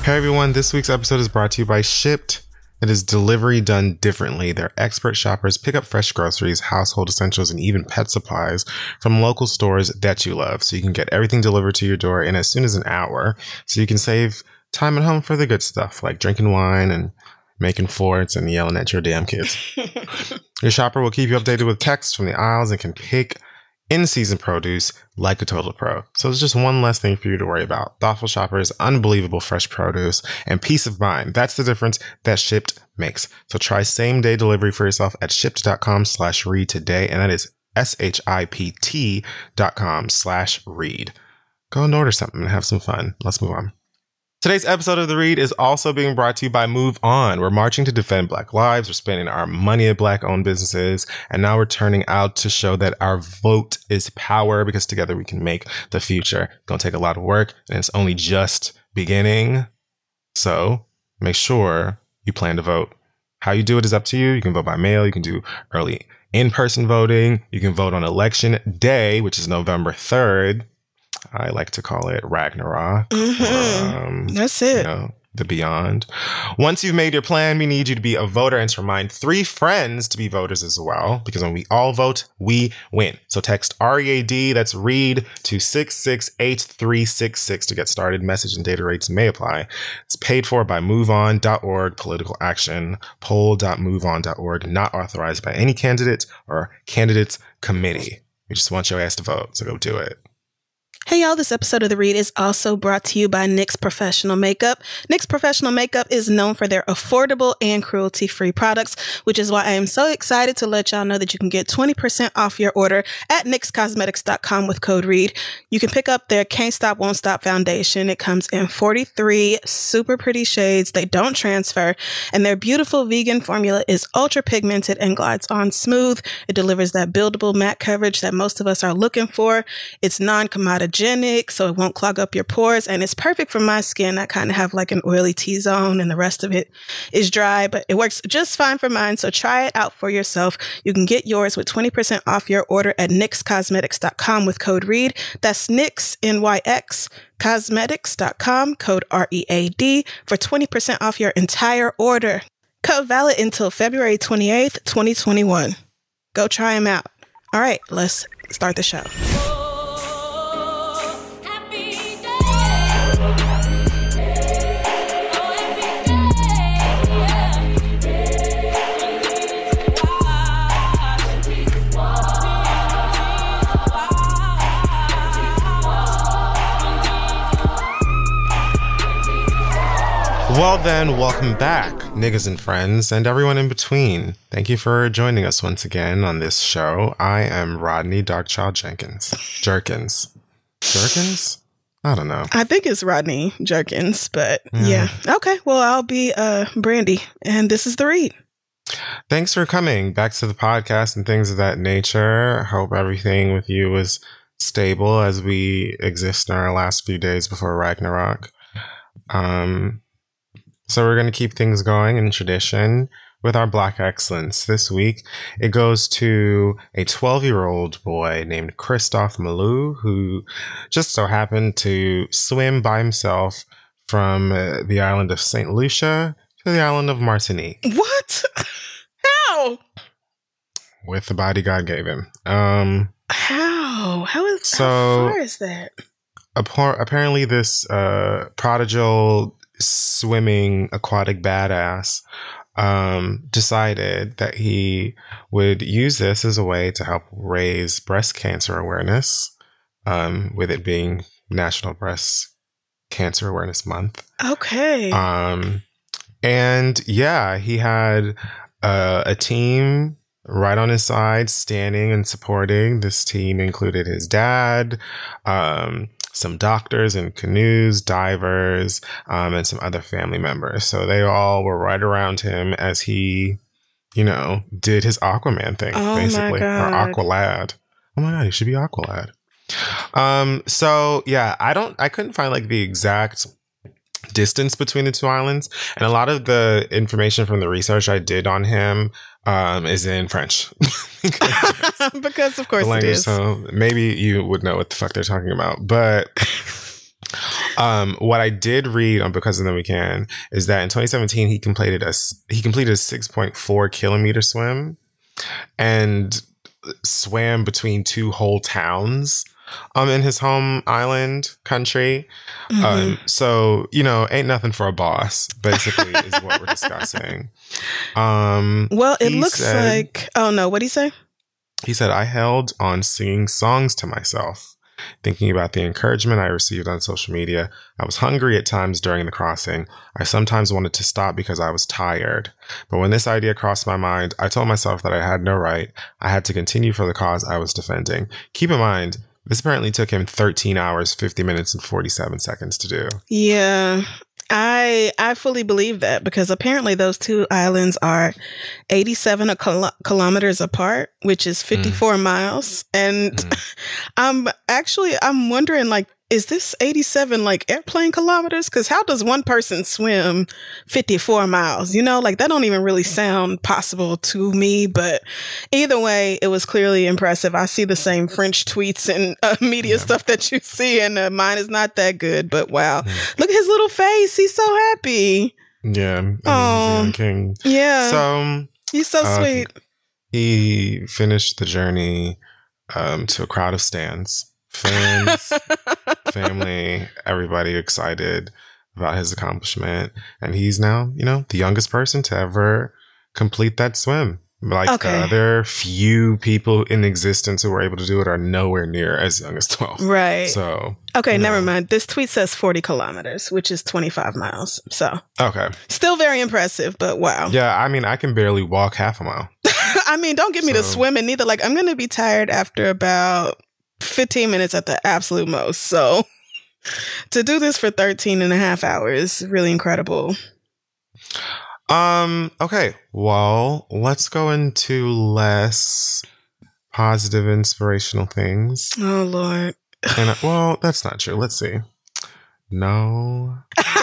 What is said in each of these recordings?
Hey everyone, this week's episode is brought to you by Shipt. It is delivery done differently. Their expert shoppers pick up fresh groceries, household essentials, and even pet supplies from local stores that you love. So you can get everything delivered to your door in as soon as an hour. So you can save time at home for the good stuff, like drinking wine and making forts and yelling at your damn kids. Your shopper will keep you updated with texts from the aisles and can pick in-season produce like a total pro. So it's just one less thing for you to worry about. Thoughtful shoppers, unbelievable fresh produce, and peace of mind. That's the difference that Shipt makes. So try same-day delivery for yourself at shipt.com/read today. And that is SHIPT.com/read. Go and order something and have some fun. Let's move on. Today's episode of The Read is also being brought to you by Move On. We're marching to defend Black lives. We're spending our money at Black-owned businesses. And now we're turning out to show that our vote is power, because together we can make the future. It's going to take a lot of work, and it's only just beginning. So make sure you plan to vote. How you do it is up to you. You can vote by mail. You can do early in-person voting. You can vote on election day, which is November 3rd. I like to call it Ragnarok. That's it. The beyond. Once you've made your plan, we need you to be a voter and to remind 3 friends to be voters as well, because when we all vote, we win. So text READ, that's READ, to 668366 to get started. Message and data rates may apply. It's paid for by MoveOn.org, political action, poll.moveon.org, not authorized by any candidate or candidates committee. We just want your ass to vote, so go do it. Hey y'all, this episode of The Read is also brought to you by NYX Professional Makeup. NYX Professional Makeup is known for their affordable and cruelty-free products, which is why I am so excited to let y'all know that you can get 20% off your order at NYXCosmetics.com with code READ. You can pick up their Can't Stop, Won't Stop foundation. It comes in 43 super pretty shades. They don't transfer. And their beautiful vegan formula is ultra pigmented and glides on smooth. It delivers that buildable matte coverage that most of us are looking for. It's non-commoditized, so it won't clog up your pores, and it's perfect for my skin. I kind of have like an oily T-zone and the rest of it is dry, but it works just fine for mine. So try it out for yourself. You can get yours with 20% off your order at NYXCosmetics.com with code READ. That's NYX, NYX, Cosmetics.com, code READ for 20% off your entire order. Code valid until February 28th, 2021. Go try them out. All right, let's start the show. Well then, welcome back, niggas and friends, and everyone in between. Thank you for joining us once again on this show. I am Rodney Darkchild Jerkins. Jerkins? I don't know. I think it's Rodney Jerkins, but yeah. Okay, well, I'll be Brandy, and this is The Read. Thanks for coming back to the podcast and things of that nature. Hope everything with you was stable as we exist in our last few days before Ragnarok. So we're going to keep things going in tradition with our Black Excellence. This week, it goes to a 12-year-old boy named Christophe Malou, who just so happened to swim by himself from the island of St. Lucia to the island of Martinique. What? How? With the body God gave him. How? How far is that? Apparently this prodigal swimming aquatic badass decided that he would use this as a way to help raise breast cancer awareness, with it being National Breast Cancer Awareness Month. Okay. And yeah, he had a team right on his side, standing and supporting. This team included his dad, some doctors in canoes, divers, and some other family members. So they all were right around him as he, did his Aquaman thing, basically. Or Aqualad. Oh my God, he should be Aqualad. So yeah, I couldn't find like the exact distance between the two islands, and a lot of the information from the research I did on him is in French. Because of course it is. So maybe you would know what the fuck they're talking about. But What I did read on Because of Them We Can is that in 2017 he completed a 6.4 kilometer swim and swam between two whole towns in his home island country. So, ain't nothing for a boss, basically, is what we're discussing. Well, it looks like... Oh, no. What'd he say? He said, I held on singing songs to myself, thinking about the encouragement I received on social media. I was hungry at times during the crossing. I sometimes wanted to stop because I was tired. But when this idea crossed my mind, I told myself that I had no right. I had to continue for the cause I was defending. Keep in mind, this apparently took him 13 hours, 50 minutes, and 47 seconds to do. Yeah, I fully believe that, because apparently those two islands are 87 kilometers apart, which is 54 miles. And I'm wondering, like, is this 87 like airplane kilometers? Because how does one person swim 54 miles? Like, that don't even really sound possible to me. But either way, it was clearly impressive. I see the same French tweets and media stuff that you see, and mine is not that good. But wow, look at his little face. He's so happy. Yeah. He's a young king. Yeah. So he's so sweet. He finished the journey to a crowd of stands. Friends, family, everybody excited about his accomplishment. And he's now, the youngest person to ever complete that swim. Like, the other few people in existence who were able to do it are nowhere near as young as 12. Right. So. Okay, never mind. This tweet says 40 kilometers, which is 25 miles. So. Okay. Still very impressive, but wow. Yeah, I can barely walk half a mile. Don't get me to swimming neither. Like, I'm going to be tired after about 15 minutes at the absolute most. So to do this for 13 and a half hours, really incredible. Okay. Well, let's go into less positive, inspirational things. Oh, Lord. And, well, that's not true. Let's see. No.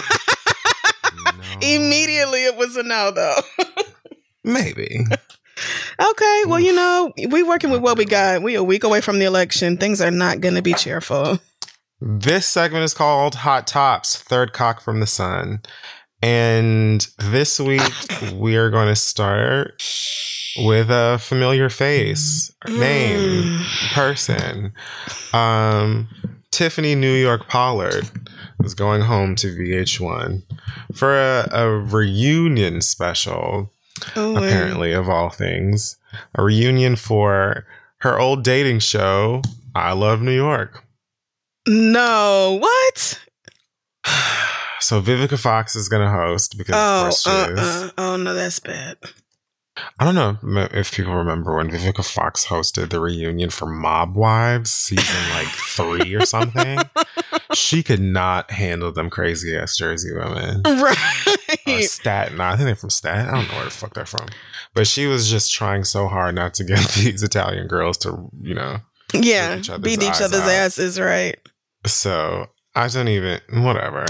Immediately it was a no, though. Maybe. Okay, well, we working with what we got. We a week away from the election. Things are not going to be cheerful. This segment is called Hot Tops, Third Cock from the Sun. And this week, we are going to start with a familiar face, name, person. Tiffany New York Pollard is going home to VH1 for a reunion special. Apparently, of all things, a reunion for her old dating show, I Love New York. No, what? So Vivica Fox is going to host because of course she is. Oh no, that's bad. I don't know if people remember when Vivica Fox hosted the reunion for Mob Wives season 3 or something. She could not handle them crazy ass Jersey women. Right. Staten. I think they're from Staten. I don't know where the fuck they're from. But she was just trying so hard not to get these Italian girls to, beat each other's asses, right? So I don't even, whatever.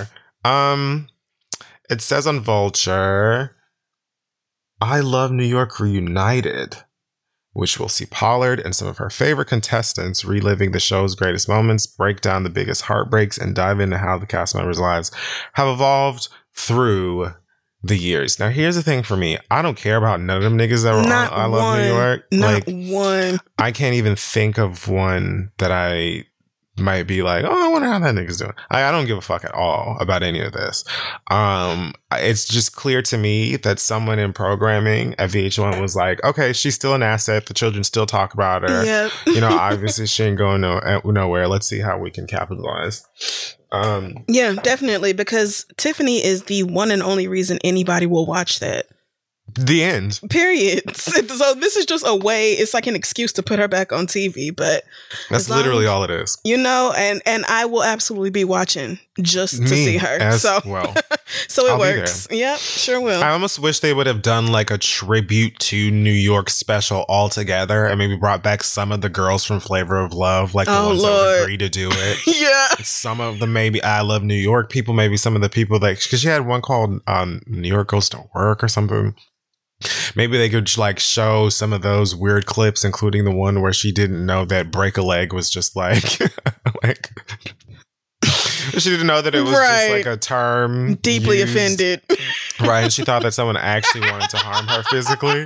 It says on Vulture, I Love New York Reunited, which will see Pollard and some of her favorite contestants reliving the show's greatest moments, break down the biggest heartbreaks, and dive into how the cast members' lives have evolved through the years. Now, here's the thing for me. I don't care about none of them niggas that were on I Love New York. Not one. I can't even think of one that I might be like, oh, I wonder how that nigga's doing. I don't give a fuck at all about any of this. It's just clear to me that someone in programming at VH1 was like, okay, she's still an asset. The children still talk about her. Yep. Obviously she ain't going nowhere. Let's see how we can capitalize. Yeah, definitely. Because Tiffany is the one and only reason anybody will watch that. The end. Period. So this is just a way, it's like an excuse to put her back on TV, but that's literally all it is. And I will absolutely be watching just to see her. So well. So it works. Yep, sure will. I almost wish they would have done like a tribute to New York special altogether and maybe brought back some of the girls from Flavor of Love, like the ones that would agree to do it. Yeah. Some of them maybe I Love New York people, maybe some of the people that, because she had one called New York Goes to Work or something. Maybe they could like show some of those weird clips, including the one where she didn't know that Break a Leg was just like She didn't know that it was just like a term. Deeply used. Offended. Right. And she thought that someone actually wanted to harm her physically.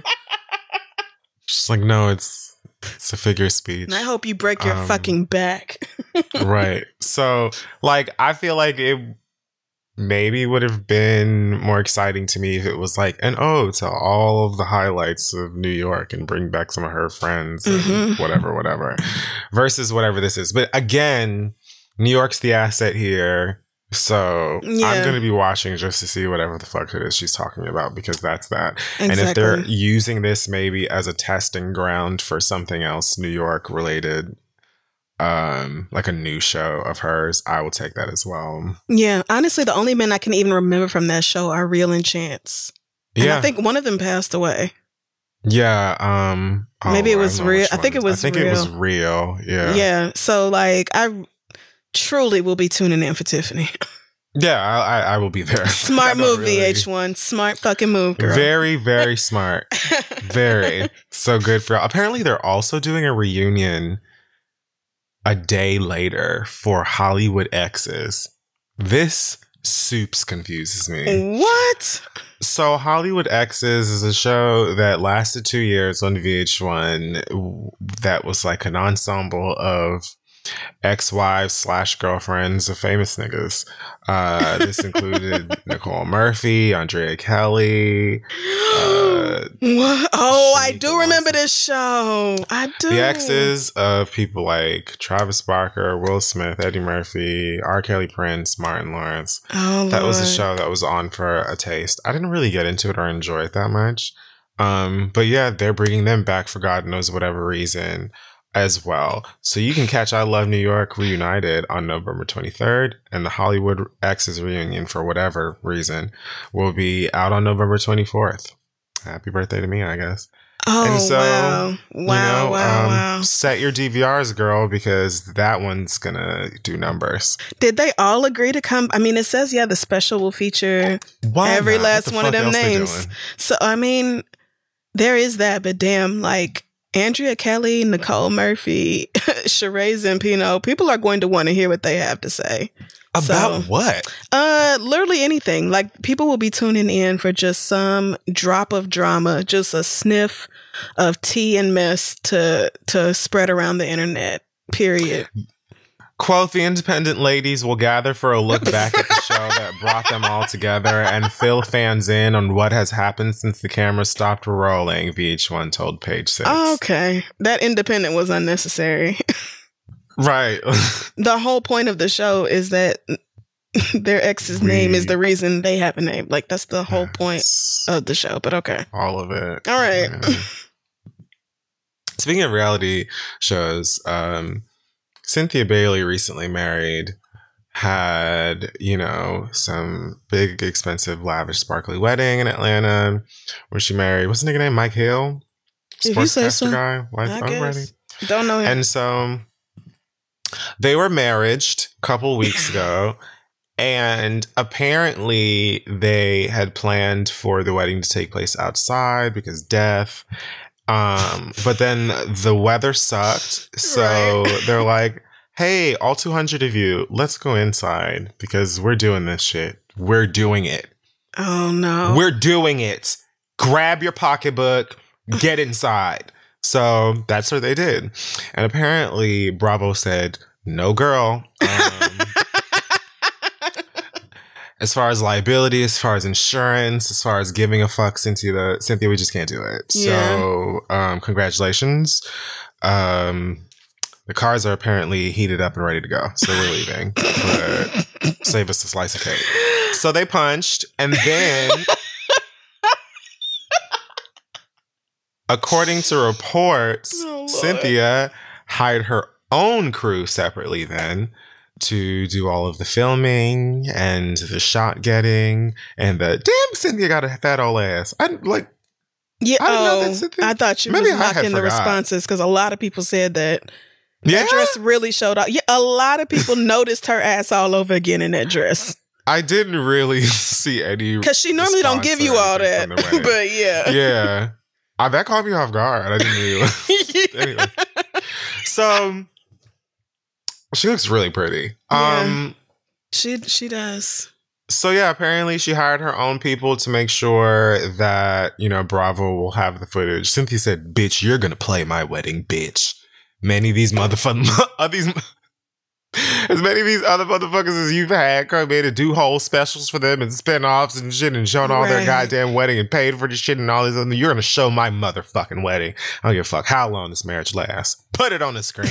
She's like, no, it's a figure of speech. And I hope you break your fucking back. Right. So, like, I feel like it maybe would have been more exciting to me if it was like an ode to all of the highlights of New York and bring back some of her friends and whatever, versus whatever this is. But again, New York's the asset here. So I'm going to be watching just to see whatever the fuck it is she's talking about, because that's that. Exactly. And if they're using this maybe as a testing ground for something else New York related, like a new show of hers, I will take that as well. Yeah, honestly, the only men I can even remember from that show are Real and Chance. And I think one of them passed away. Yeah, maybe it was Real. I think it was Real. It was Real. Yeah. Yeah. So like I truly will be tuning in for Tiffany. Yeah, I will be there. Smart move, VH1. Smart fucking move, girl. Very, very smart. Very. So good for y'all. Apparently, they're also doing a reunion a day later for Hollywood Exes. This soups confuses me. What? So Hollywood Exes is a show that lasted 2 years on VH1 that was like an ensemble of ex-wives / girlfriends of famous niggas. This included Nicole Murphy, Andrea Kelly. What? Oh, I do remember this show. I do. The exes of people like Travis Barker, Will Smith, Eddie Murphy, R. Kelly, Prince, Martin Lawrence. Oh, that was a show that was on for a taste. I didn't really get into it or enjoy it that much. But yeah, they're bringing them back for God knows whatever reason as well. So you can catch I Love New York Reunited on November 23rd, and the Hollywood Exes reunion, for whatever reason, will be out on November 24th. Happy birthday to me, I guess. Oh, and so, wow. Set your DVRs, girl, because that one's gonna do numbers. Did they all agree to come? I mean, it says, the special will feature every last one of them names. So, I mean, there is that, but damn, like, Andrea Kelly, Nicole Murphy, Sheree Zampino, people are going to want to hear what they have to say. About what? Literally anything. Like, people will be tuning in for just some drop of drama, just a sniff of tea and mess to spread around the internet, period. Quote, the independent ladies will gather for a look back at the show that brought them all together and fill fans in on what has happened since the camera stopped rolling, VH1 told Page Six. Okay. That independent was unnecessary. Right. The whole point of the show is that their ex's name is the reason they have a name. Like, that's the whole point of the show, but okay. All of it. All right. Yeah. Speaking of reality shows, Cynthia Bailey recently married, had, some big, expensive, lavish, sparkly wedding in Atlanta where she married, what's the nigga name? Mike Hill? Sportscaster guy? Already? Don't know him. And so they were married a couple weeks ago, and apparently they had planned for the wedding to take place outside because death. But then the weather sucked. So they're like, hey, all 200 of you, let's go inside because we're doing this shit. We're doing it. Oh, no. We're doing it. Grab your pocketbook, get inside. So that's what they did. And apparently Bravo said, no, girl. As far as liability, as far as insurance, as far as giving a fuck, Cynthia, we just can't do it. Yeah. So, congratulations. The cars are apparently heated up and ready to go. So we're leaving. But save us a slice of cake. So they punched, and then according to reports, Cynthia hired her own crew separately then to do all of the filming and the shot getting and the damn Cynthia got a fat old ass. I didn't know that Cynthia. I thought you was mocking the responses because a lot of people said that dress really showed up. Yeah, a lot of people noticed her ass all over again in that dress. I didn't really see any because she normally don't give you all that, but yeah. That caught me off guard. I didn't realize. Anyway, so she looks really pretty. She does. So yeah, apparently she hired her own people to make sure that, you know, Bravo will have the footage. Cynthia said, "Bitch, you're gonna play my wedding, bitch. Many of these motherfuckers, as many of these other motherfuckers as you've had come in to do whole specials for them and spinoffs and shit and showing all their goddamn wedding and paid for the shit and all these other. You're gonna show my motherfucking wedding. I don't give a fuck how long this marriage lasts. Put it on the screen."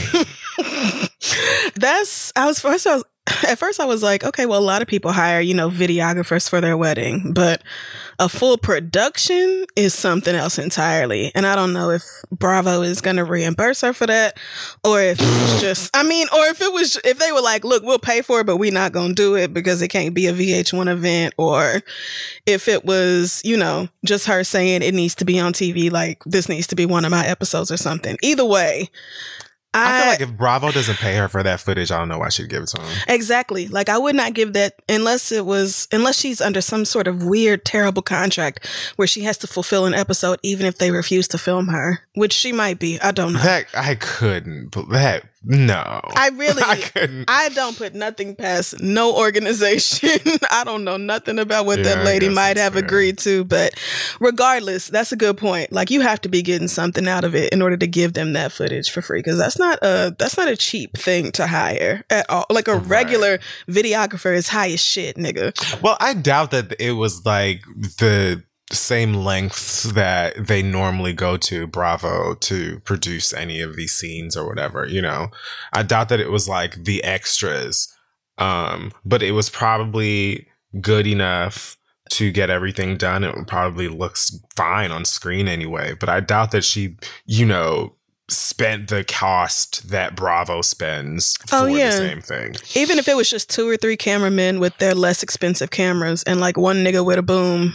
At first I was like, okay, well, a lot of people hire, you know, videographers for their wedding, but a full production is something else entirely. And I don't know if Bravo is going to reimburse her for that, or if it's just, if they were like, look, we'll pay for it, but we're not going to do it because it can't be a VH1 event, or if it was, you know, just her saying it needs to be on TV, like this needs to be one of my episodes or something. Either way, I feel like if Bravo doesn't pay her for that footage, I don't know why she'd give it to him. Exactly. Like, I would not give that unless she's under some sort of weird, terrible contract where she has to fulfill an episode even if they refuse to film her, which she might be. I don't know. I couldn't. No. I couldn't. I don't put nothing past no organization. I don't know nothing about what that lady might have agreed to, but regardless, that's a good point. Like, you have to be getting something out of it in order to give them that footage for free, because that's not a cheap thing to hire at all. Like, a regular videographer is high as shit, nigga. Well, I doubt that it was like the same lengths that they normally go to Bravo to produce any of these scenes or whatever, you know. I doubt that it was like the extras, but it was probably good enough to get everything done. It probably looks fine on screen anyway, but I doubt that she, you know, spent the cost that Bravo spends for the same thing. Even if it was just 2 or 3 cameramen with their less expensive cameras and like one nigga with a boom,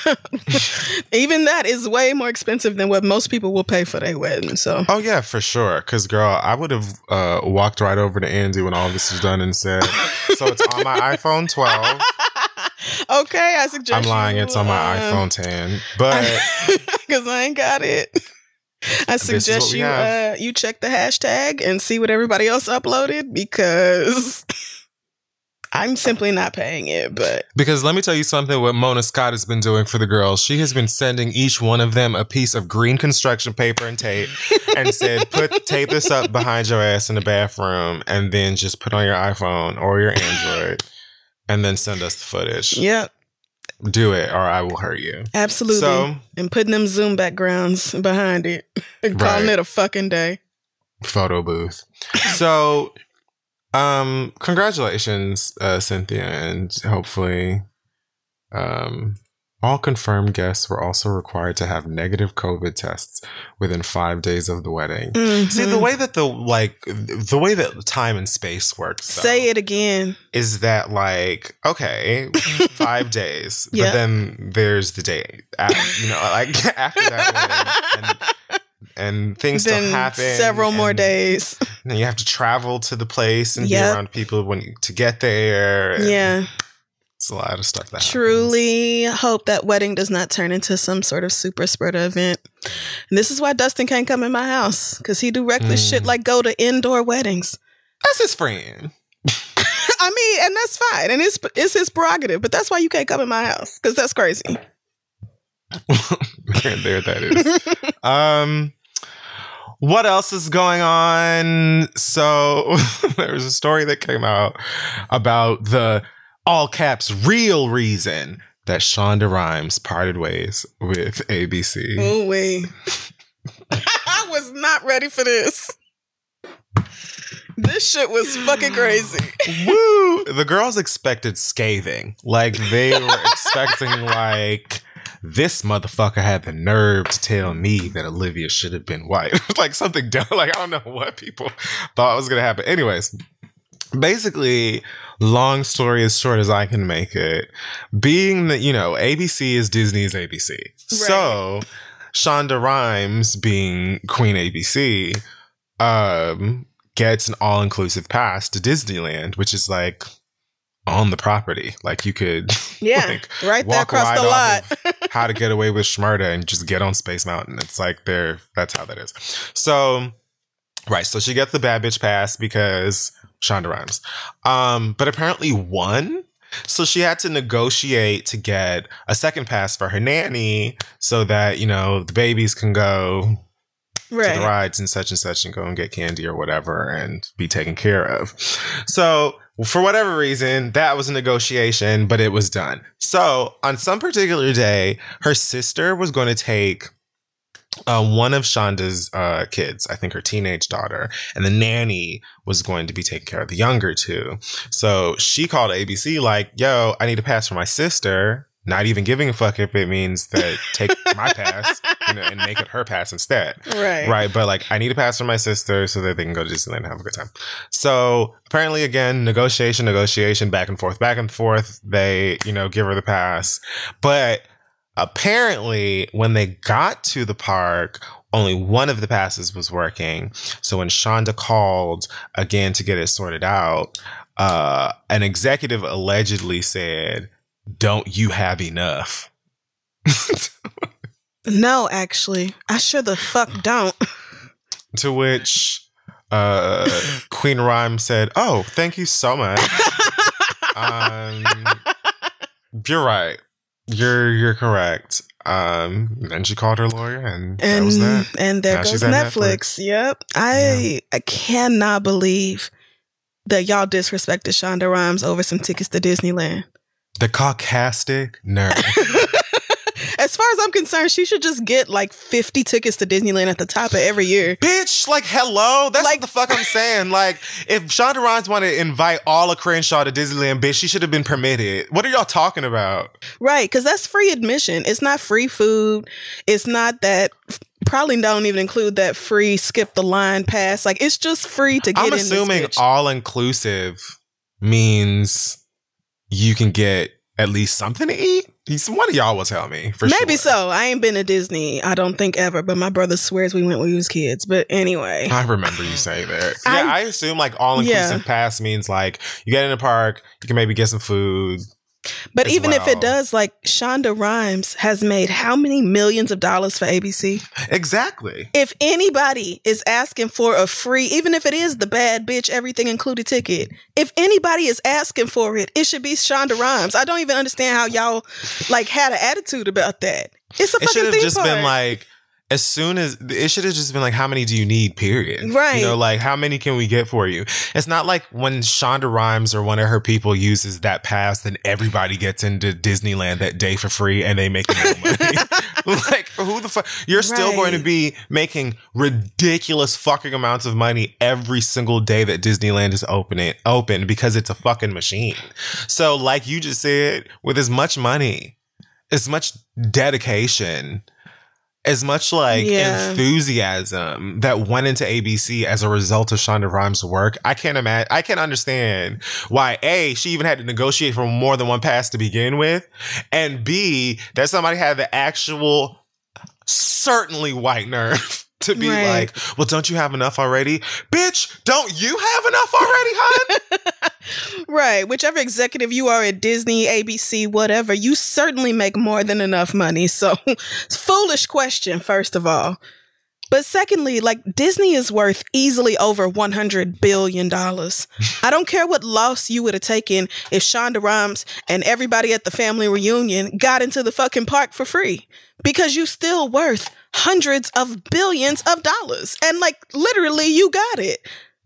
even that is way more expensive than what most people will pay for their wedding. So, oh yeah, for sure. Because girl, I would have walked right over to Andy when all this was done and said, "So it's on my iPhone 12." Okay, I suggest. I'm lying. It's on my iPhone 10, but because I ain't got it. I suggest you check the hashtag and see what everybody else uploaded, because I'm simply not paying it. But because let me tell you something, what Mona Scott has been doing for the girls, she has been sending each one of them a piece of green construction paper and tape and said, tape this up behind your ass in the bathroom and then just put on your iPhone or your Android and then send us the footage. Yep. Do it or I will hurt you. Absolutely. So, and putting them Zoom backgrounds behind it and calling it a fucking day. Photo booth. So, congratulations, Cynthia, and hopefully, all confirmed guests were also required to have negative COVID tests within 5 days of the wedding. Mm-hmm. See, the way that time and space works. Say it again. Is that like, okay, 5 days, but then there's the day, after, you know, like after that wedding, and things still happen. Several more days. And then you have to travel to the place and be around people to get there. Yeah. It's a lot of stuff that truly hope that wedding does not turn into some sort of super spreader event. And this is why Dustin can't come in my house, because he do reckless shit like go to indoor weddings. That's his friend. I mean, and that's fine. And it's his prerogative, but that's why you can't come in my house, because that's crazy. There that is. What else is going on? So there was a story that came out about the all caps real reason that Shonda Rhimes parted ways with ABC. Oh, wait. I was not ready for this. This shit was fucking crazy. Woo! The girls expected scathing. Like, they were expecting, like, this motherfucker had the nerve to tell me that Olivia should have been white. Like, something dumb. Like, I don't know what people thought was going to happen. Anyways, basically, long story as short as I can make it, being that, you know, ABC is Disney's ABC. Right. So, Shonda Rhimes, being Queen ABC, gets an all-inclusive pass to Disneyland, which is like on the property. Like, you could like, right there across the lot. How to Get Away with Shmurda and just get on Space Mountain. It's like that's how that is. So, right. So she gets the bad bitch pass because Shonda Rhimes. But apparently won. So she had to negotiate to get a second pass for her nanny so that, the babies can go to the rides and such and go and get candy or whatever and be taken care of. So for whatever reason, that was a negotiation, but it was done. So on some particular day, her sister was going to take one of Shonda's kids, I think her teenage daughter, and the nanny was going to be taking care of the younger two. So she called ABC like, yo, I need a pass for my sister. Not even giving a fuck if it means that take my pass, and make it her pass instead. Right. But like, I need a pass for my sister so that they can go to Disneyland and have a good time. So apparently, again, negotiation, back and forth. They, give her the pass. But apparently, when they got to the park, only one of the passes was working. So when Shonda called again to get it sorted out, an executive allegedly said, "Don't you have enough?" No, actually. I sure the fuck don't. To which Queen Rhyme said, "Oh, thank you so much." You're right. You're correct. Then she called her lawyer and that was that. And there goes Netflix. Yep. I cannot believe that y'all disrespected Shonda Rhimes over some tickets to Disneyland. The caucastic nerve. As far as I'm concerned, she should just get like 50 tickets to Disneyland at the top of every year. Bitch, like, hello? That's like, what the fuck I'm saying. Like, if Shonda Rhimes wanted to invite all of Crenshaw to Disneyland, bitch, she should have been permitted. What are y'all talking about? Right, because that's free admission. It's not free food. It's not that... Probably don't even include that free skip the line pass. Like, it's just free to get in. I'm assuming all-inclusive means you can get at least something to eat. One of y'all will tell me. Maybe so. I ain't been to Disney, I don't think, ever, but my brother swears we went when we was kids. But anyway. I remember you saying that. I assume like all-inclusive pass means like you get in the park, you can maybe get some food. But even if it does, like, Shonda Rhimes has made how many millions of dollars for ABC? Exactly. If anybody is asking for a free, even if it is the bad bitch, everything included ticket, if anybody is asking for it, it should be Shonda Rhimes. I don't even understand how y'all like had an attitude about that. It's a fucking theme park. It should have just been like, as soon as it should have just been like, how many do you need, period? Right. Like, how many can we get for you? It's not like when Shonda Rhimes or one of her people uses that pass, then everybody gets into Disneyland that day for free and they make no money. Like, who the fuck? You're still going to be making ridiculous fucking amounts of money every single day that Disneyland is open because it's a fucking machine. So, like you just said, with as much money, as much dedication, as much like enthusiasm that went into ABC as a result of Shonda Rhimes' work, I can't understand why A, she even had to negotiate for more than one pass to begin with, and B, that somebody had the actual certainly white nerve to be like, well, don't you have enough already? Bitch, don't you have enough already, hun? Right. Whichever executive you are at Disney, ABC, whatever, you certainly make more than enough money. So, foolish question, first of all. But secondly, like, Disney is worth easily over $100 billion. I don't care what loss you would have taken if Shonda Rhimes and everybody at the family reunion got into the fucking park for free. Because you still worth hundreds of billions of dollars. And like, literally, you got it.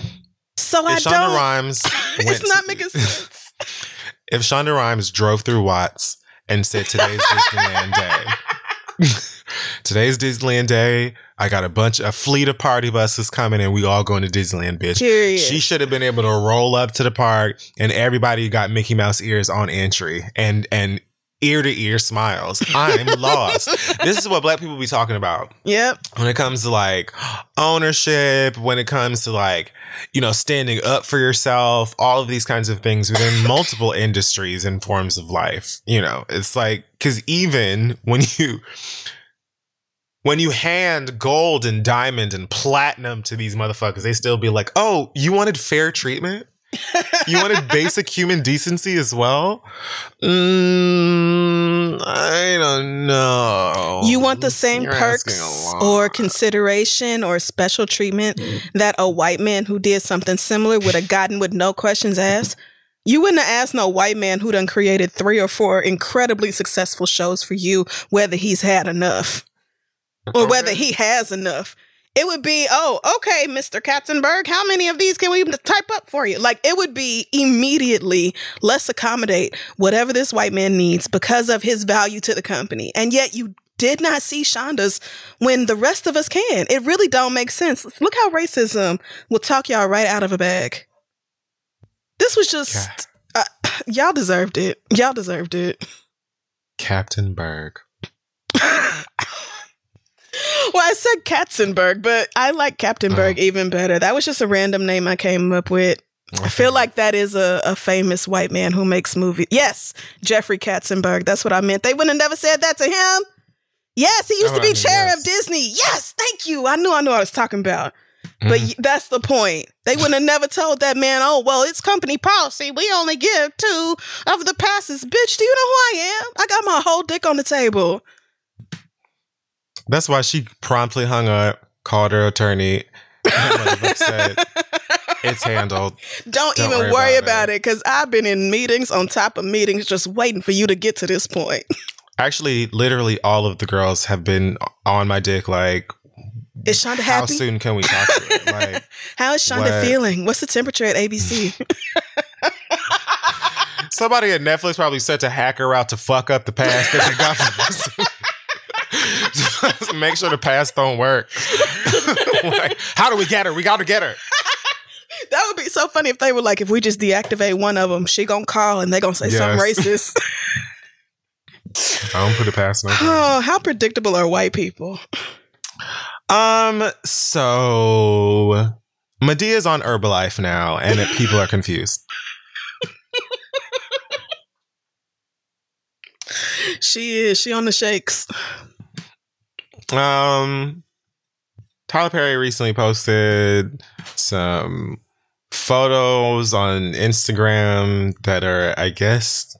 So if Shonda Rhimes it's not making sense. If Shonda Rhimes drove through Watts and said, today's Disneyland Day. Today's Disneyland Day. I got a fleet of party buses coming and we all going to Disneyland, bitch. Period. She should have been able to roll up to the park and everybody got Mickey Mouse ears on entry and ear-to-ear smiles. I'm lost. This is what Black people be talking about. Yep. When it comes to like ownership, when it comes to like, standing up for yourself, all of these kinds of things within multiple industries and forms of life. It's like, because even when you hand gold and diamond and platinum to these motherfuckers, they still be like, oh, you wanted fair treatment? You wanted basic human decency as well? I don't know. You want the same perks or consideration or special treatment that a white man who did something similar would have gotten with no questions asked? You wouldn't have asked no white man who done created 3 or 4 incredibly successful shows for you whether he's had enough or whether he has enough. It would be, oh, okay, Mr. Katzenberg, how many of these can we type up for you? Like, it would be immediately, let's accommodate whatever this white man needs because of his value to the company. And yet you did not see Shonda's when the rest of us can. It really don't make sense. Look how racism will talk y'all right out of a bag. This was just, y'all deserved it. Y'all deserved it. Captain Berg. Well, I said Katzenberg, but I like Captain Berg even better. That was just a random name I came up with. I feel like that is a famous white man who makes movies. Yes, Jeffrey Katzenberg. That's what I meant. They wouldn't have never said that to him. Yes, he used to be chair of Disney. Yes, thank you. I knew what I was talking about. But that's the point. They wouldn't have never told that man, oh, well, it's company policy. We only give 2 of the passes. Bitch, do you know who I am? I got my whole dick on the table. That's why she promptly hung up, called her attorney, and said, it's handled. Don't even worry about it, because I've been in meetings on top of meetings just waiting for you to get to this point. Actually, literally all of the girls have been on my dick like, is Shonda happy? How soon can we talk to her? Like, how is Shonda feeling? What's the temperature at ABC? Somebody at Netflix probably sent a hacker out to fuck up the pass that they got from us. To make sure the pass don't work. Like, how do we get her? We got to get her. That would be so funny if they were like, if we just deactivate one of them, she gonna call and they gonna say something racist. I don't put it past no. Oh, how predictable are white people? So Medea's on Herbalife now, and people are confused. She is. She on the shakes. Tyler Perry recently posted some photos on Instagram that are, I guess,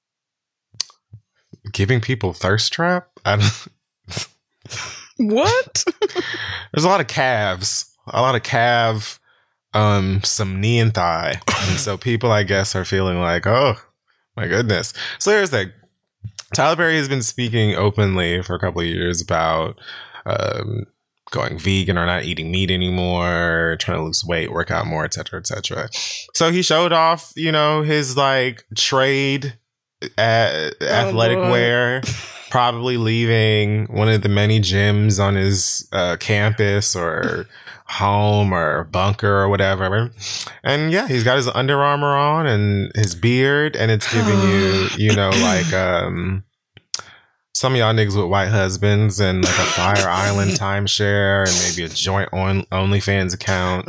giving people thirst trap. I don't. What? There's a lot of calves, some knee and thigh. And so people, I guess, are feeling like, oh, my goodness. So there's that. Tyler Perry has been speaking openly for a couple of years about going vegan or not eating meat anymore, trying to lose weight, work out more, et cetera, et cetera. So he showed off, his like trade athletic wear. Probably leaving one of the many gyms on his campus or home or bunker or whatever. And yeah, he's got his Under Armour on and his beard, and it's giving you, like some of y'all niggas with white husbands and like a Fire Island timeshare and maybe a joint OnlyFans account.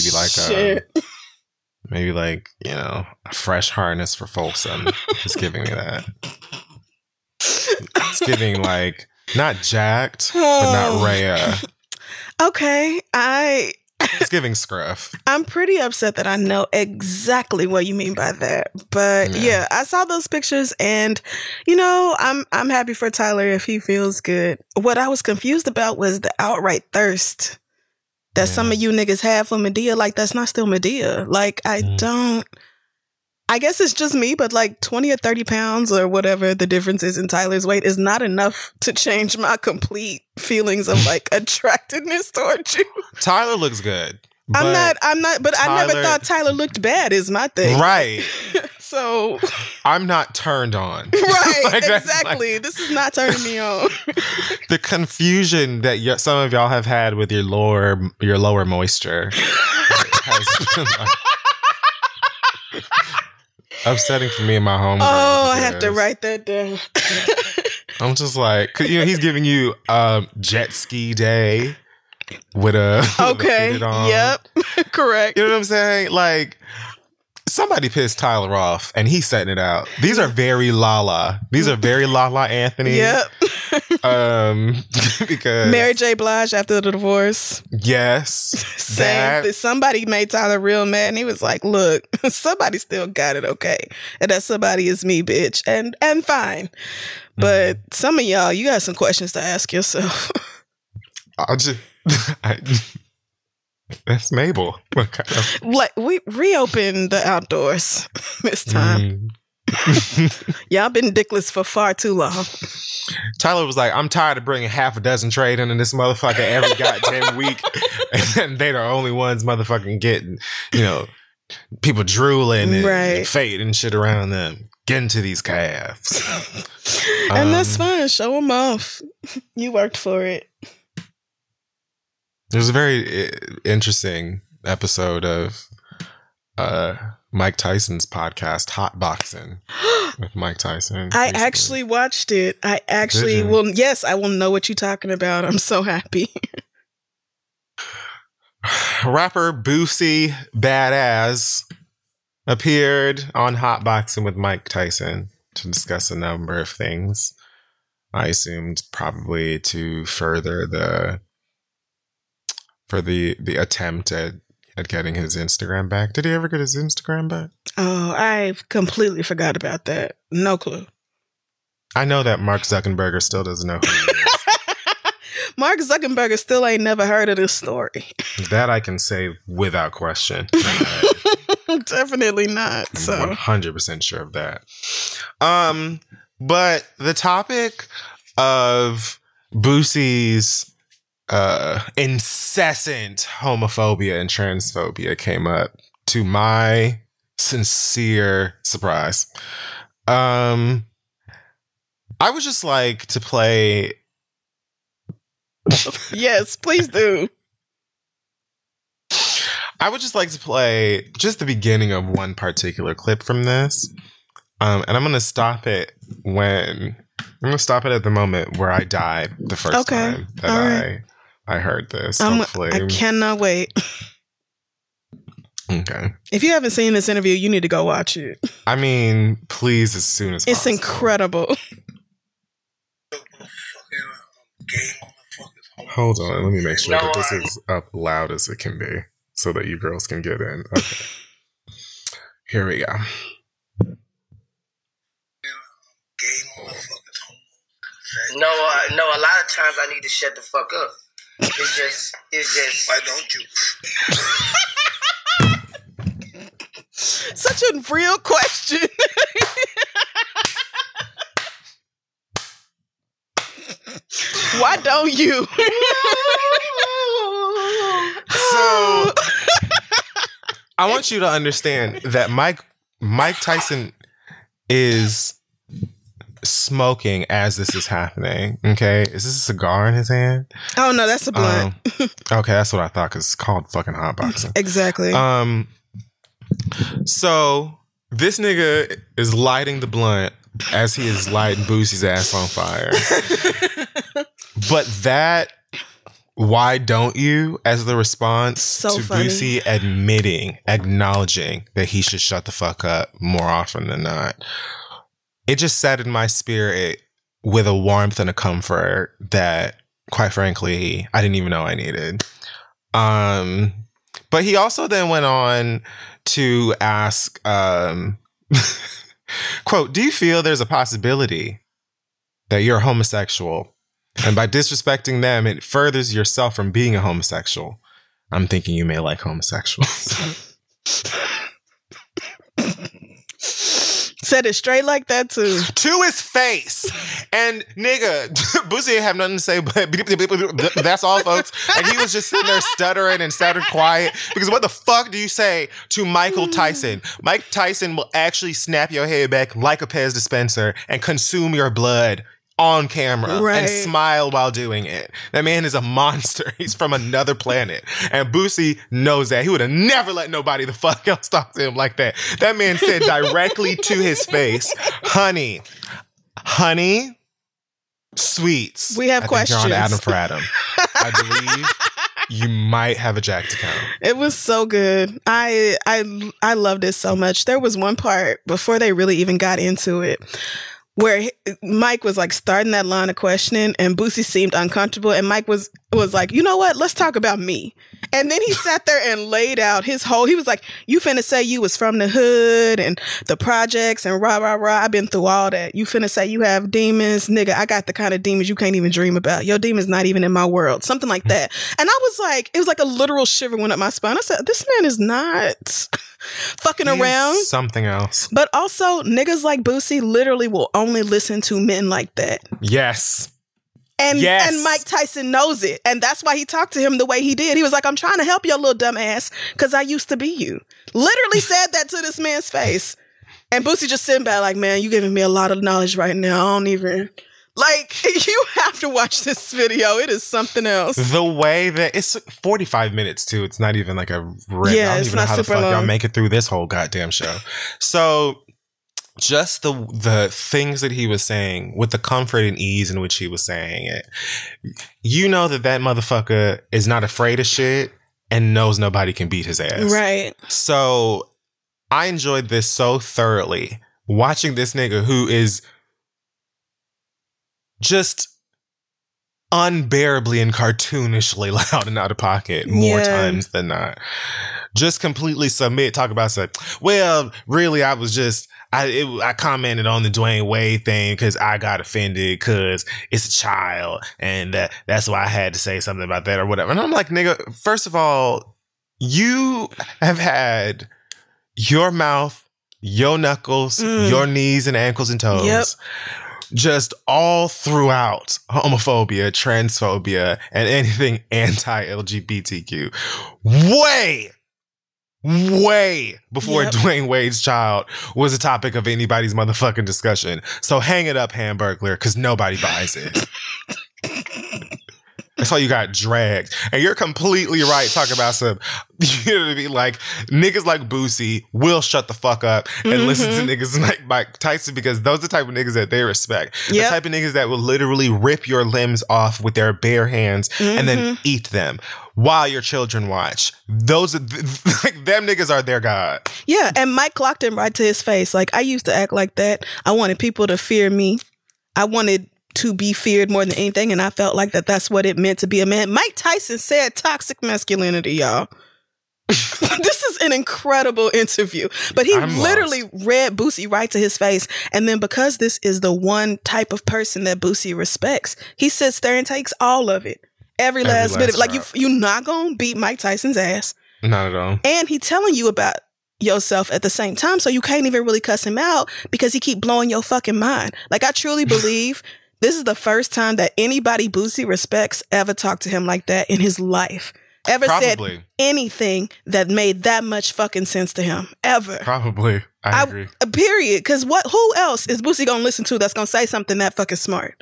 Maybe like a fresh harness for Folsom. It's giving me that. It's giving like not jacked, but not Rhea. Okay, it's giving scruff. I'm pretty upset that I know exactly what you mean by that. But yeah, I saw those pictures and I'm happy for Tyler if he feels good. What I was confused about was the outright thirst that some of you niggas have for Madea. Like, that's not still Madea. Like, I guess it's just me, but like 20 or 30 pounds or whatever the difference is in Tyler's weight is not enough to change my complete feelings of like attractiveness towards you. Tyler looks good. I'm not, but I never thought Tyler looked bad is my thing. Right. So I'm not turned on. Right. Like, exactly. This is not turning me on. The confusion that some of y'all have had with your lower moisture has been upsetting for me in my home. Oh, I have to write that down. I'm just like, he's giving you jet ski day with a okay. on. Yep. Correct. You know what I'm saying? Like, somebody pissed Tyler off and he's setting it out. These are very Lala. These are very Lala Anthony. Yep. Because Mary J. Blige after the divorce. Yes. Same. Somebody made Tyler real mad, and he was like, "Look, somebody still got it, okay, and that somebody is me, bitch, and fine." But some of y'all, you got some questions to ask yourself. That's Mabel. Like, we reopened the outdoors this time. Y'all been dickless for far too long. Tyler was like, I'm tired of bringing half a dozen trade into this motherfucker every goddamn week. And they the only ones motherfucking getting, people drooling and fate and shit around them. Getting to these calves. And that's fine. Show them off. You worked for it. There's a very interesting episode of Mike Tyson's podcast, Hot Boxing, with Mike Tyson. I actually watched it. I actually will. Yes, I will know what you're talking about. I'm so happy. Rapper Boosie Badass appeared on Hot Boxing with Mike Tyson to discuss a number of things. I assumed probably to further the attempt at getting his Instagram back. Did he ever get his Instagram back? Oh, I completely forgot about that. No clue. I know that Mark Zuckerberg still doesn't know who he is. Mark Zuckerberg still ain't never heard of this story. That I can say without question. Definitely not. I'm so 100% sure of that. But the topic of Boosie's incessant homophobia and transphobia came up to my sincere surprise. I would just like to play. Yes, please do. I would just like to play just the beginning of one particular clip from this. And I'm going to stop it at the moment where I died the first time that I heard this. Hopefully. I cannot wait. Okay. If you haven't seen this interview, you need to go watch it. I mean, please, as soon as possible. It's incredible. Hold on, let me make sure that this is up loud as it can be so that you girls can get in. Okay. Here we go. No, a lot of times I need to shut the fuck up. It's just. Why don't you? Such a real question. Why don't you? So, I want you to understand that Mike Tyson is smoking as this is happening. Okay, is this a cigar in his hand? Oh no, that's a blunt. Okay, that's what I thought, because it's called fucking hot boxing. Exactly. So this nigga is lighting the blunt as he is lighting Boosie's ass on fire. But that, why don't you, as the response to funny. Boosie acknowledging that he should shut the fuck up more often than not. It just sat in my spirit with a warmth and a comfort that, quite frankly, I didn't even know I needed. But he also then went on to ask, quote, do you feel there's a possibility that you're homosexual? And by disrespecting them, it furthers yourself from being a homosexual. I'm thinking you may like homosexuals. Said it straight like that too. To his face. And nigga, Boosie didn't have nothing to say, but that's all, folks. And he was just sitting there stuttering and sounded quiet. Because what the fuck do you say to Michael Tyson? Mike Tyson will actually snap your head back like a Pez dispenser and consume your blood on camera and smile while doing it. That man is a monster. He's from another planet. And Boosie knows that. He would have never let nobody the fuck else talk to him like that. That man said directly to his face, honey, sweets. We have questions. You're on Adam for Adam. I believe you might have a Jacked account. It was so good. I loved it so much. There was one part before they really even got into it where Mike was like starting that line of questioning and Boosie seemed uncomfortable and Mike was like, you know what? Let's talk about me. And then he sat there and laid out his whole, he was like, you finna say you was from the hood and the projects and rah, rah, rah. I've been through all that. You finna say you have demons. Nigga, I got the kind of demons you can't even dream about. Your demon's not even in my world. Something like that. And I was like, it was like a literal shiver went up my spine. I said, this man is not fucking around. Something else. But also, niggas like Boosie literally will only listen to men like that. Yes. And Mike Tyson knows it. And that's why he talked to him the way he did. He was like, I'm trying to help your little dumb ass because I used to be you. Literally said that to this man's face. And Boosie just sitting back like, man, you giving me a lot of knowledge right now. I don't even... Like, you have to watch this video. It is something else. The way that it's 45 minutes too. It's not even like a rip. Yeah, I don't it's even know not how the super fuck y'all long. make it through this whole goddamn show. So just the things that he was saying with the comfort and ease in which he was saying it, you know that motherfucker is not afraid of shit and knows nobody can beat his ass. Right. So I enjoyed this so thoroughly. Watching this nigga who is just unbearably and cartoonishly loud and out of pocket more times than not. Just completely submit, talk about stuff. Well, really, I was just... I commented on the Dwayne Wade thing because I got offended because it's a child and that's why I had to say something about that or whatever. And I'm like, nigga, first of all, you have had your mouth, your knuckles, your knees and ankles and toes just all throughout homophobia, transphobia, and anything anti-LGBTQ. Way before Dwayne Wade's child was a topic of anybody's motherfucking discussion. So hang it up, Hamburglar, because nobody buys it. That's why you got dragged. And you're completely right talking about some, you know what I mean? Like, niggas like Boosie will shut the fuck up and listen to niggas like Mike Tyson because those are the type of niggas that they respect. The type of niggas that will literally rip your limbs off with their bare hands and then eat them while your children watch. Those are, like, them niggas are their god. Yeah, and Mike clocked him right to his face. Like, I used to act like that. I wanted people to fear me. I wanted to be feared more than anything, and I felt like that's what it meant to be a man. Mike Tyson said toxic masculinity, y'all. This is an incredible interview. But he literally read Boosie right to his face, and then because this is the one type of person that Boosie respects, he sits there and takes all of it. Every last bit of it. Like, you're not gonna beat Mike Tyson's ass. Not at all. And he telling you about yourself at the same time, so you can't even really cuss him out because he keep blowing your fucking mind. Like, I truly believe this is the first time that anybody Boosie respects ever talked to him like that in his life. Ever said anything that made that much fucking sense to him. Ever. Probably. I agree. Period. Because who else is Boosie gonna listen to that's gonna say something that fucking smart?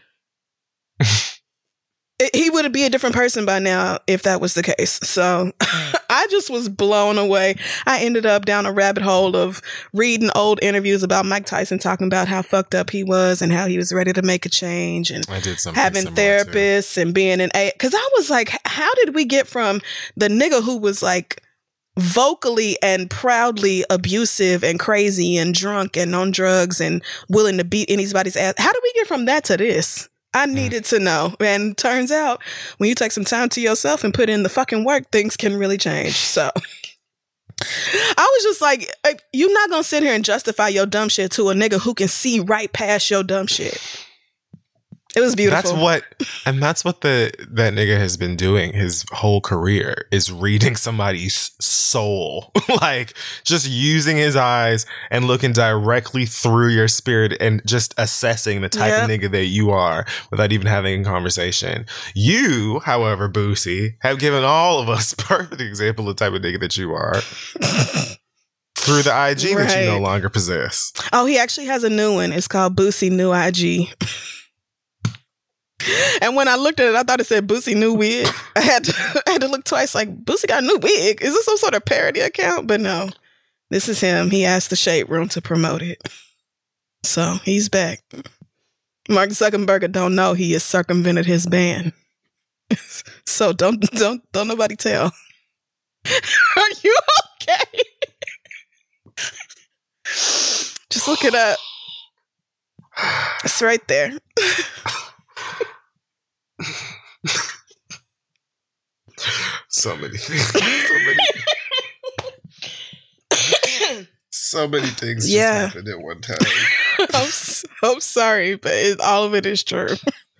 He would be a different person by now if that was the case. So I just was blown away. I ended up down a rabbit hole of reading old interviews about Mike Tyson talking about how fucked up he was and how he was ready to make a change and having therapists and being an A. Because I was like, how did we get from the nigga who was like vocally and proudly abusive and crazy and drunk and on drugs and willing to beat anybody's ass? How did we get from that to this? I needed to know. And turns out when you take some time to yourself and put in the fucking work, things can really change. So I was just like, you're not going to sit here and justify your dumb shit to a nigga who can see right past your dumb shit. It was beautiful. That's what that nigga has been doing his whole career, is reading somebody's soul. Like, just using his eyes and looking directly through your spirit and just assessing the type of nigga that you are without even having a conversation. You, however, Boosie, have given all of us perfect example of the type of nigga that you are. Through the IG that you no longer possess. Oh, he actually has a new one. It's called Boosie New IG. And when I looked at it, I thought it said Boosie New Wig. I had to look twice, like, Boosie got a new wig? Is this some sort of parody account? But no, this is him. He asked the Shade Room to promote it. So he's back. Mark Zuckerberg don't know he has circumvented his ban. So don't nobody tell. Are you okay? Just look it up. It's right there. So many things. So many things just happened at one time. I'm sorry, but all of it is true.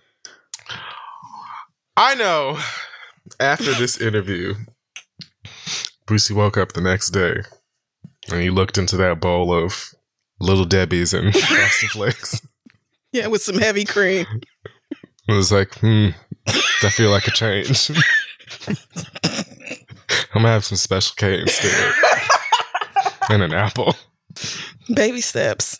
I know. After this interview, Boosie woke up the next day and he looked into that bowl of Little Debbie's and Frosted Flakes. Yeah, with some heavy cream. It was like, I feel like a change. I'm gonna have some Special K instead. And an apple. Baby steps.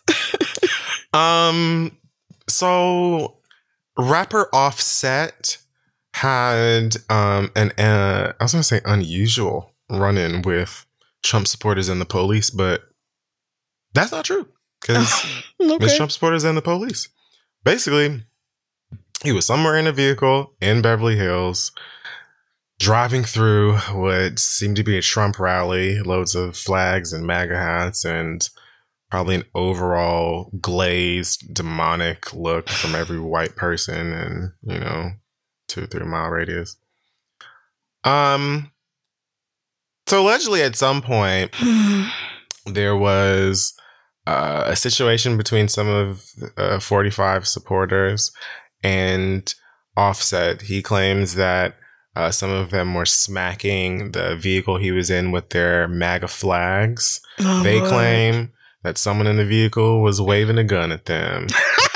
So rapper Offset had I was gonna say unusual run-in with Trump supporters and the police, but that's not true. Because Miss Trump supporters and the police. Basically, he was somewhere in a vehicle in Beverly Hills, driving through what seemed to be a Trump rally, loads of flags and MAGA hats, and probably an overall glazed, demonic look from every white person in, 2-3 mile radius. So allegedly at some point, there was a situation between some of 45 supporters and Offset. He claims that some of them were smacking the vehicle he was in with their MAGA flags. They claim that someone in the vehicle was waving a gun at them.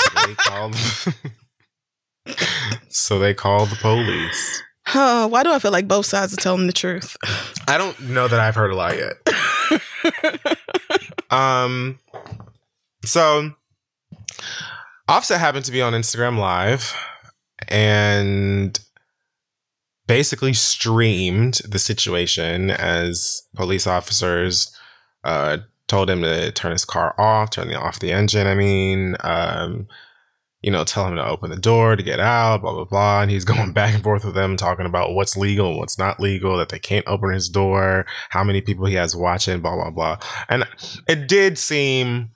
So they called the police. Why do I feel like both sides are telling the truth? I don't know that I've heard a lie yet. So Offset happened to be on Instagram Live and basically streamed the situation as police officers told him to turn his car off, turn off the engine. Tell him to open the door to get out, blah, blah, blah. And he's going back and forth with them, talking about what's legal and what's not legal, that they can't open his door, how many people he has watching, blah, blah, blah. And it did seem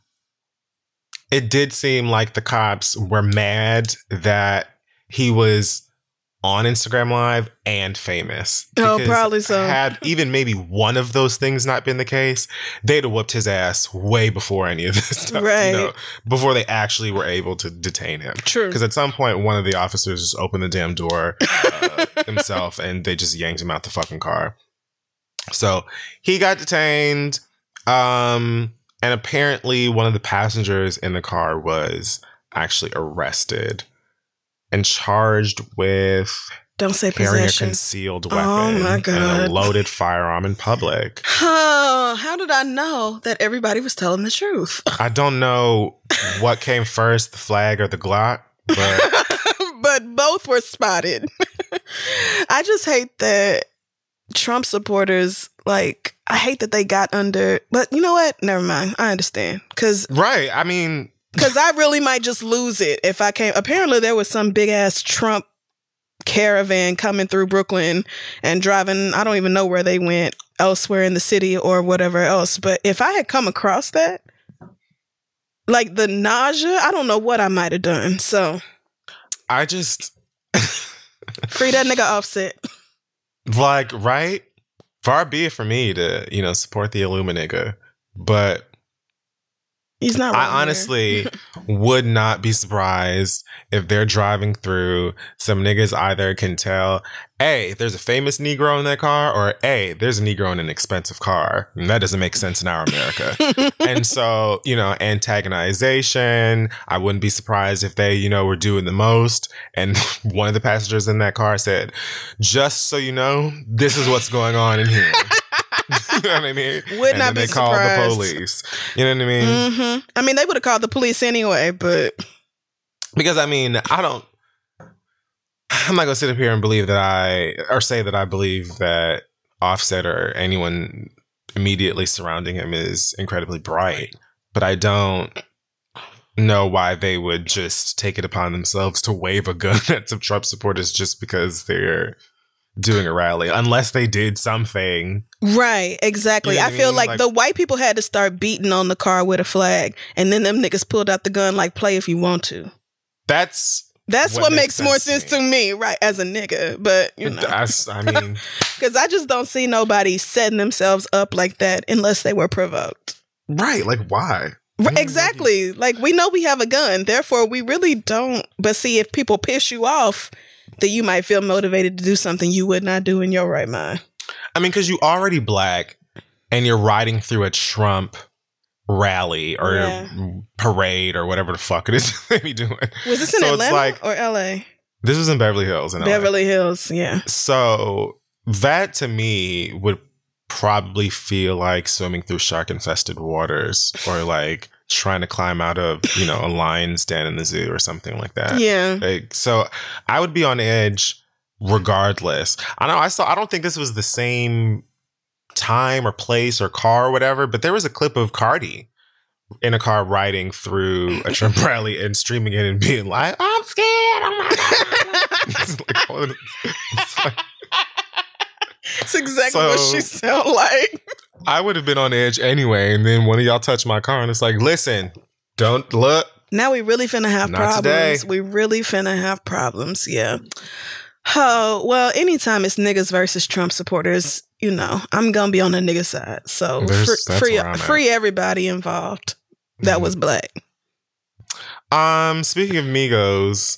like the cops were mad that he was on Instagram Live and famous. Oh, probably so. Had even maybe one of those things not been the case, they'd have whooped his ass way before any of this stuff. Right. Before they actually were able to detain him. True. Because at some point, one of the officers just opened the damn door himself and they just yanked him out the fucking car. So he got detained. And apparently one of the passengers in the car was actually arrested and charged with don't say carrying possession. A concealed weapon. Oh my God. And a loaded firearm in public. How did I know that everybody was telling the truth? I don't know what came first, the flag or the Glock, but but both were spotted. I just hate that Trump supporters, I hate that they got under, but you know what? Never mind. I understand. Right. Because I really might just lose it if I can't. Apparently, there was some big ass Trump caravan coming through Brooklyn and driving. I don't even know where they went, elsewhere in the city or whatever else. But if I had come across that, like the nausea, I don't know what I might have done. So I just free that nigga Offset. Right? Far be it for me to, support the Illuminigga, but he's not wrong. I honestly would not be surprised if they're driving through, some niggas either can tell, A, there's a famous Negro in that car, or A, there's a Negro in an expensive car. And that doesn't make sense in our America. And so, antagonization, I wouldn't be surprised if they, were doing the most. And one of the passengers in that car said, just so you know, this is what's going on in here. You know what I mean? Would not be surprised. They called the police. You know what I mean? Mm-hmm. They would have called the police anyway, but because I'm not gonna sit up here and believe that say that I believe that Offset or anyone immediately surrounding him is incredibly bright, but I don't know why they would just take it upon themselves to wave a gun at some Trump supporters just because they're doing a rally unless they did something. Right, exactly. You know I what I feel mean? like Like- the white people had to start beating on the car with a flag, and then them niggas pulled out the gun like, play if you want to. That's what makes more sense to me, right, as a nigga. But, you know, I mean, because I just don't see nobody setting themselves up like that unless they were provoked. right. Like, why? Right, exactly. Like, we know we have a gun, therefore we really don't. But see, if people piss you off, then you might feel motivated to do something you would not do in your right mind. I mean, because you already black and you're riding through a Trump rally or parade or whatever the fuck it is they be doing. Was this in So it's Atlanta like- or LA? This was in Beverly Hills. In LA. Beverly Hills, yeah. So that to me would probably feel like swimming through shark infested waters or like trying to climb out of, you know, a lion's den in the zoo or something like that. Yeah. Like, so I would be on edge regardless. I don't think this was the same time or place or car or whatever, but there was a clip of Cardi in a car riding through a Trump rally and streaming it and being like, I'm scared. Oh my God. It's exactly what she sound like. I would have been on edge anyway. And then one of y'all touched my car and it's like, listen, don't look. Now we really finna have Not problems. today. We really finna have problems. Yeah. Oh, well, anytime it's niggas versus Trump supporters, you know, I'm going to be on the nigga side. So That's where I'm at. free everybody involved that was black. Speaking of Migos,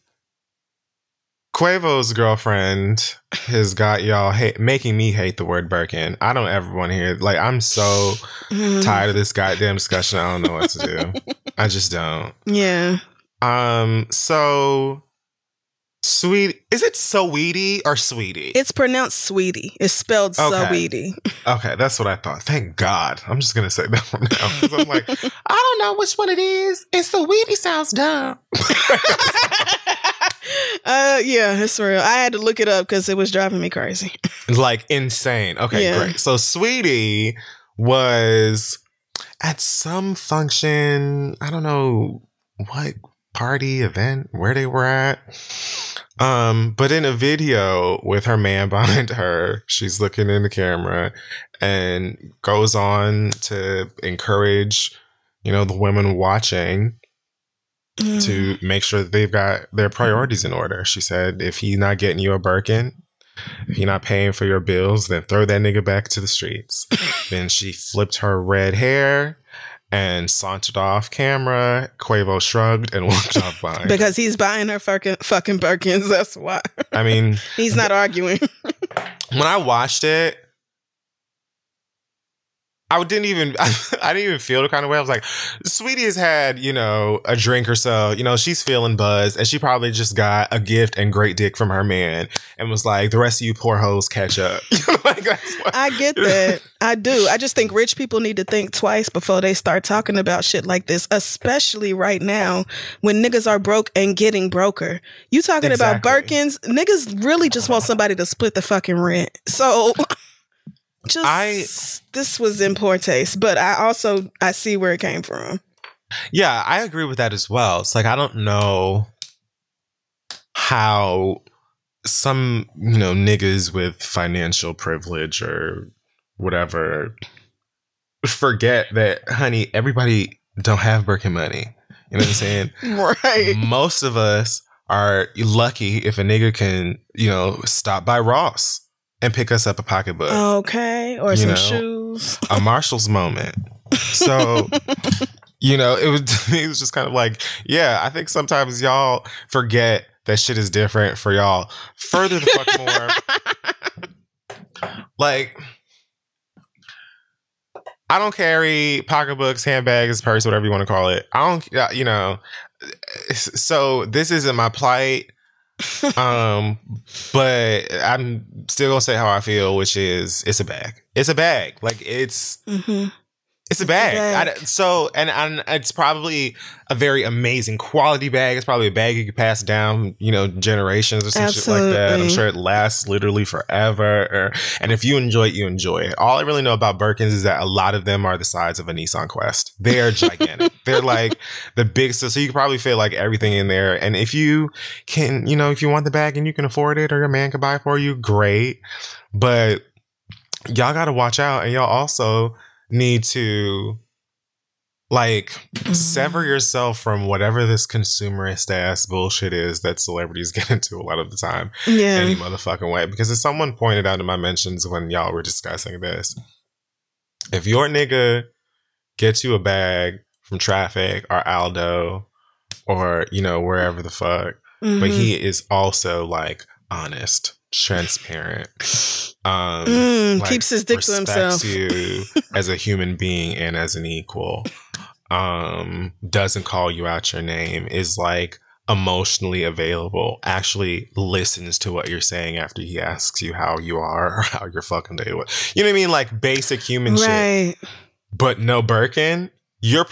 Quavo's girlfriend has got y'all making me hate the word Birkin. I don't ever want to hear it. Like, I'm so tired of this goddamn discussion. I don't know what to do. I just don't. Yeah. So Sweet, is it Saweetie or Sweetie? It's pronounced Sweetie. It's spelled Saweetie. Okay, that's what I thought. Thank God. I'm just gonna say that from now because I'm like, I don't know which one it is. And Saweetie sounds dumb. Yeah, it's real. I had to look it up because it was driving me crazy. Like insane. Okay, Yeah. great. So Sweetie was at some function. I don't know what party event where they were at. But in a video with her man behind her, she's looking in the camera and goes on to encourage, you know, the women watching to make sure that they've got their priorities in order. She said, if he's not getting you a Birkin, if you're not paying for your bills, then throw that nigga back to the streets. Then she flipped her red hair and sauntered off camera. Quavo shrugged and walked off by. Because he's buying her fucking Birkins. That's why. I mean, He's not arguing. when I watched it, I didn't even feel the kind of way. I was like, Sweetie has had, you know, a drink or so. You know, she's feeling buzzed, and she probably just got a gift and great dick from her man, and was like, the rest of you poor hoes catch up. Like, that's what, I get that. I do. I just think rich people need to think twice before they start talking about shit like this, especially right now when niggas are broke and getting broker. You talking about Birkins? Niggas really just want somebody to split the fucking rent. So this was in poor taste, but I see where it came from. Yeah, I agree with that as well. It's like, I don't know how some, you know, niggas with financial privilege or whatever forget that, honey, everybody don't have Birkin money. You know what I'm saying? Right. Most of us are lucky if a nigga can, you know, stop by Ross and pick us up a pocketbook. Okay. Or You some know, shoes. A Marshall's moment. So, you know, it was just kind of like, yeah, I think sometimes y'all forget that shit is different for y'all. Further the fuck more. Like, I don't carry pocketbooks, handbags, purse, whatever you want to call it. I don't, you know, so this isn't my plight. But I'm still gonna say how I feel, which is it's a bag. It's a bag. Like it's It's a bag. And it's probably a very amazing quality bag. It's probably a bag you could pass down, generations or some shit like that. I'm sure it lasts literally forever. And if you enjoy it, you enjoy it. All I really know about Birkins is that a lot of them are the size of a Nissan Quest. They are gigantic. They're like the big, so you can probably fit like everything in there. And if you can, if you want the bag and you can afford it or your man can buy it for you, great. But y'all got to watch out. And y'all also need to sever yourself from whatever this consumerist ass bullshit is that celebrities get into a lot of the time. Any motherfucking way. Because as someone pointed out in my mentions when y'all were discussing this, if your nigga gets you a bag from Traffic or Aldo or wherever the fuck, but he is also honest, transparent, keeps his dick to himself, you as a human being and as an equal, doesn't call you out your name, is emotionally available, actually listens to what you're saying after he asks you how you are or how your fucking day was. You know what I mean? Basic human shit. But no Birkin, you're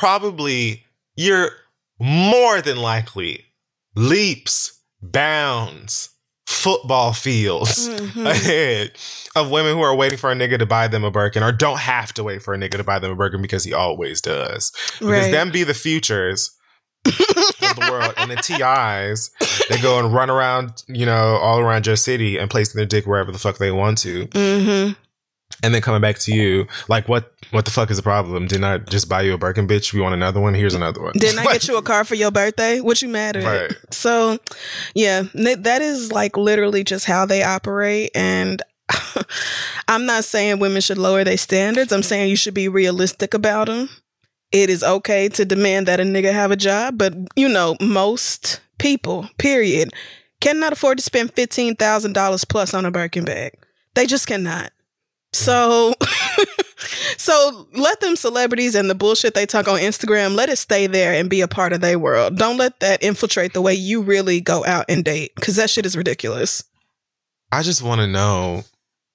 more than likely leaps, bounds, football fields ahead of women who are waiting for a nigga to buy them a Birkin or don't have to wait for a nigga to buy them a Birkin because he always does. Because them be the futures of the world, and the TIs, they go and run around, all around your city and placing their dick wherever the fuck they want to. And then coming back to you, what the fuck is the problem? Didn't I just buy you a Birkin, bitch? We want another one? Here's another one. Didn't I get you a car for your birthday? What you mad at? Right. So, yeah, that is literally just how they operate. And I'm not saying women should lower their standards. I'm saying you should be realistic about them. It is okay to demand that a nigga have a job, but most people, period, cannot afford to spend $15,000 plus on a Birkin bag. They just cannot. So let them celebrities and the bullshit they talk on Instagram, let it stay there and be a part of their world. Don't let that infiltrate the way you really go out and date, because that shit is ridiculous. I just want to know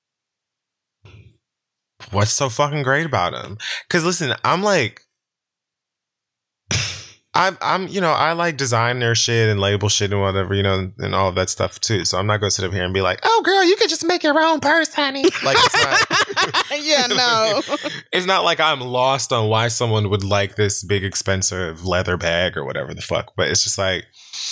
what's so fucking great about him. Because listen, I'm I like design their shit and label shit and whatever, and all of that stuff too. So I'm not going to sit up here and be like, oh girl, you could just make your own purse, honey. It's not. Yeah, no. It's not like I'm lost on why someone would like this big expensive leather bag or whatever the fuck. But it's just I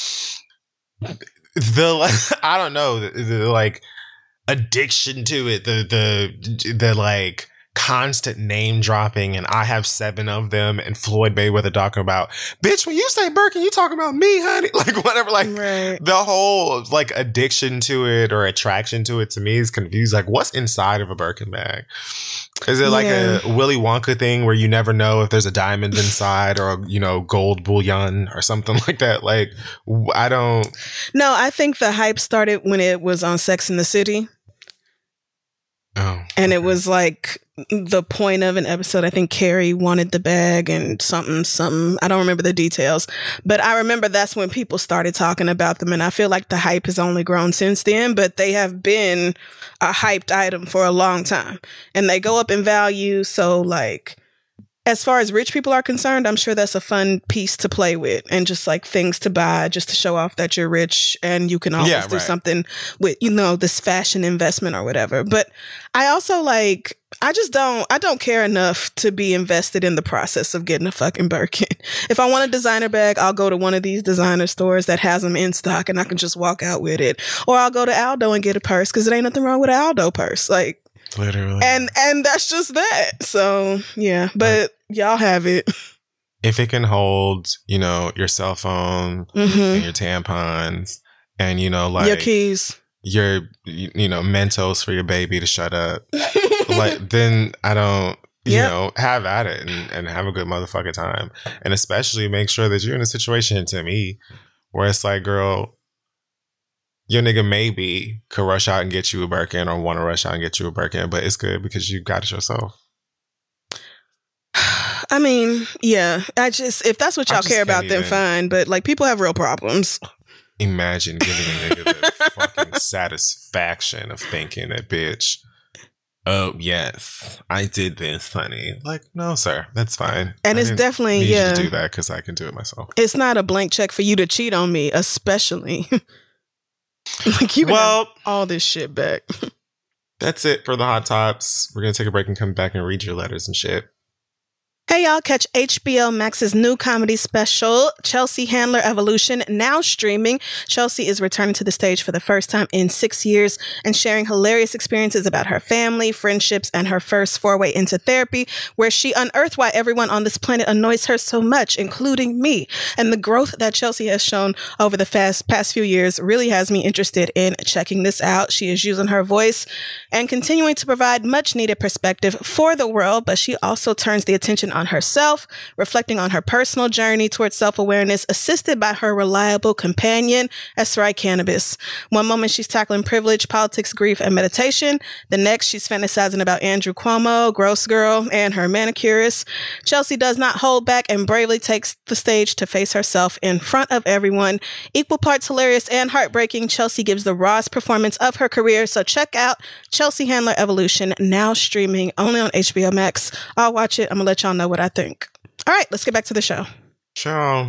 don't know, the addiction to it, the constant name dropping, and I have 7 of them, and Floyd Mayweather talking about, bitch, when you say Birkin, you talking about me, honey. Whatever, right. The whole addiction to it or attraction to it to me is confused. What's inside of a Birkin bag? Is it a Willy Wonka thing where you never know if there's a diamond inside or gold bullion or something like that? I don't. No, I think the hype started when it was on Sex and the City. Oh, and it was the point of an episode. I think Carrie wanted the bag and something. I don't remember the details, but I remember that's when people started talking about them. And I feel like the hype has only grown since then, but they have been a hyped item for a long time, and they go up in value. So as far as rich people are concerned, I'm sure that's a fun piece to play with and just things to buy just to show off that you're rich, and you can always do something with, this fashion investment or whatever. But I also I don't care enough to be invested in the process of getting a fucking Birkin. If I want a designer bag, I'll go to one of these designer stores that has them in stock and I can just walk out with it. Or I'll go to Aldo and get a purse, because it ain't nothing wrong with an Aldo purse. Literally. And that's just that. So, yeah. But y'all have it. If it can hold, your cell phone and your tampons and, your keys, your, Mentos for your baby to shut up, then I don't, have at it and have a good motherfucking time. And especially make sure that you're in a situation, to me, where it's girl, your nigga maybe could rush out and get you a Birkin or want to rush out and get you a Birkin, but it's good because you got it yourself. I mean, yeah. If that's what y'all care about, then fine. But people have real problems. Imagine giving a nigga the fucking satisfaction of thinking that, bitch, oh, yes, I did this, honey. Like, no, sir, that's fine. And it's definitely, need you to do that because I can do it myself. It's not a blank check for you to cheat on me, especially. Like, you have all this shit back. That's it for the Hot Tops. We're going to take a break and come back and read your letters and shit. Hey y'all, catch HBO Max's new comedy special, Chelsea Handler Evolution, now streaming. Chelsea is returning to the stage for the first time in 6 years and sharing hilarious experiences about her family, friendships, and her first foray into therapy, where she unearthed why everyone on this planet annoys her so much, including me. And the growth that Chelsea has shown over the past few years really has me interested in checking this out. She is using her voice and continuing to provide much needed perspective for the world, but she also turns the attention on herself, reflecting on her personal journey towards self-awareness, assisted by her reliable companion, Esrai Cannabis. One moment she's tackling privilege, politics, grief, and meditation. The next, she's fantasizing about Andrew Cuomo, Gross Girl, and her manicurist. Chelsea does not hold back and bravely takes the stage to face herself in front of everyone. Equal parts hilarious and heartbreaking, Chelsea gives the rawest performance of her career. So check out Chelsea Handler Evolution, now streaming only on HBO Max. I'll watch it. I'm gonna let y'all know what I think. All right, let's get back to the show. Ciao.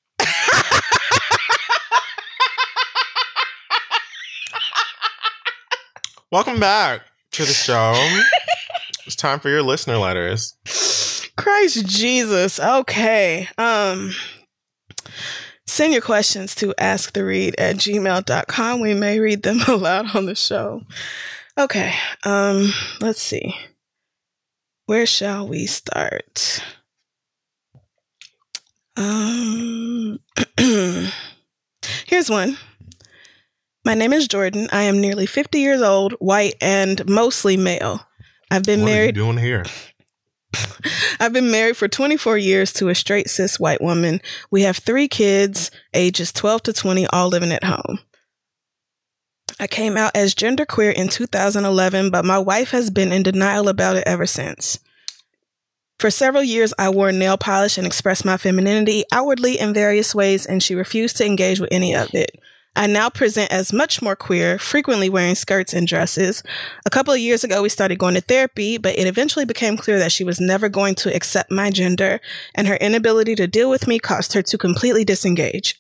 Welcome back to the show. It's time for your listener letters. Christ Jesus. Okay. Send your questions to asktheread@gmail.com. We may read them aloud on the show. Okay. Let's see. Where shall we start? Here's one. My name is Jordan. I am nearly 50 years old, white, and mostly male. I've been married. What are you doing here? I've been married for 24 years to a straight cis white woman. We have 3 kids, ages 12 to 20, all living at home. I came out as genderqueer in 2011, but my wife has been in denial about it ever since. For several years, I wore nail polish and expressed my femininity outwardly in various ways, and she refused to engage with any of it. I now present as much more queer, frequently wearing skirts and dresses. A couple of years ago, we started going to therapy, but it eventually became clear that she was never going to accept my gender, and her inability to deal with me caused her to completely disengage.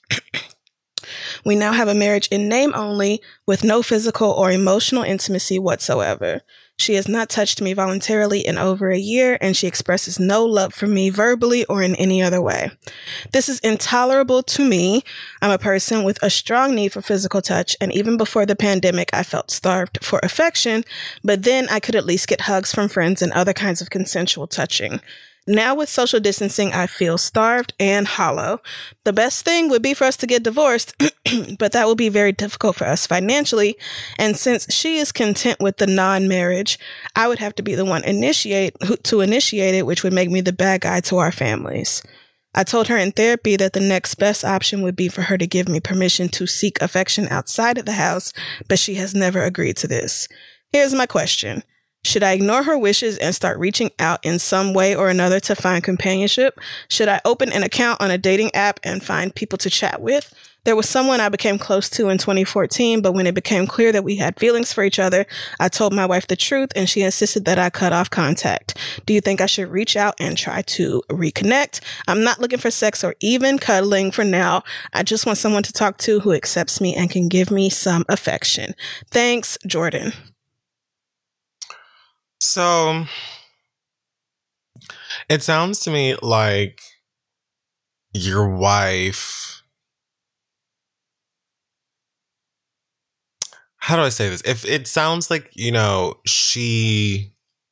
We now have a marriage in name only, with no physical or emotional intimacy whatsoever. She has not touched me voluntarily in over a year, and she expresses no love for me verbally or in any other way. This is intolerable to me. I'm a person with a strong need for physical touch, and even before the pandemic, I felt starved for affection, but then I could at least get hugs from friends and other kinds of consensual touching. Now with social distancing, I feel starved and hollow. The best thing would be for us to get divorced, but that will be very difficult for us financially. And since she is content with the non-marriage, I would have to be the one to initiate it, which would make me the bad guy to our families. I told her in therapy that the next best option would be for her to give me permission to seek affection outside of the house, but she has never agreed to this. Here's my question. Should I ignore her wishes and start reaching out in some way or another to find companionship? Should I open an account on a dating app and find people to chat with? There was someone I became close to in 2014, but when it became clear that we had feelings for each other, I told my wife the truth and she insisted that I cut off contact. Do you think I should reach out and try to reconnect? I'm not looking for sex or even cuddling for now. I just want someone to talk to who accepts me and can give me some affection. Thanks, Jordan. So, it sounds to me like your wife, how do I say this? If it sounds like, she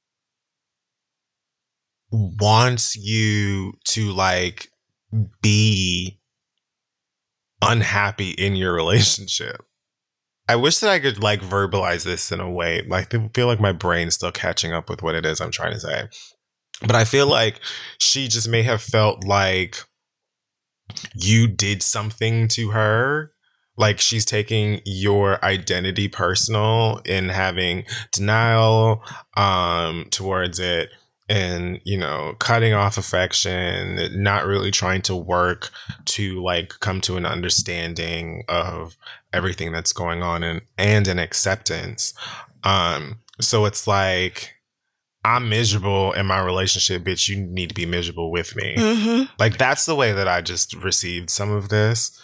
wants you to like be unhappy in your relationship. I wish that I could like verbalize this in a way. Like, I feel like my brain's still catching up with what it is I'm trying to say. But I feel like she just may have felt like you did something to her. Like she's taking your identity personal in having denial towards it and, cutting off affection, not really trying to work to like come to an understanding of everything that's going on and an acceptance. So it's like, I'm miserable in my relationship, bitch. You need to be miserable with me. Mm-hmm. Like, that's the way that I just received some of this.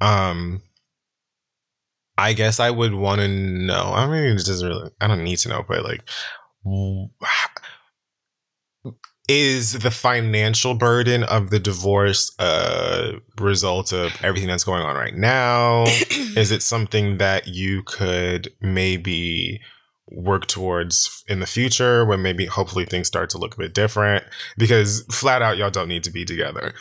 I guess I would want to know. I mean, it doesn't really, I don't need to know, but like, is the financial burden of the divorce a result of everything that's going on right now? Is it something that you could maybe work towards in the future when maybe hopefully things start to look a bit different? Because flat out, y'all don't need to be together.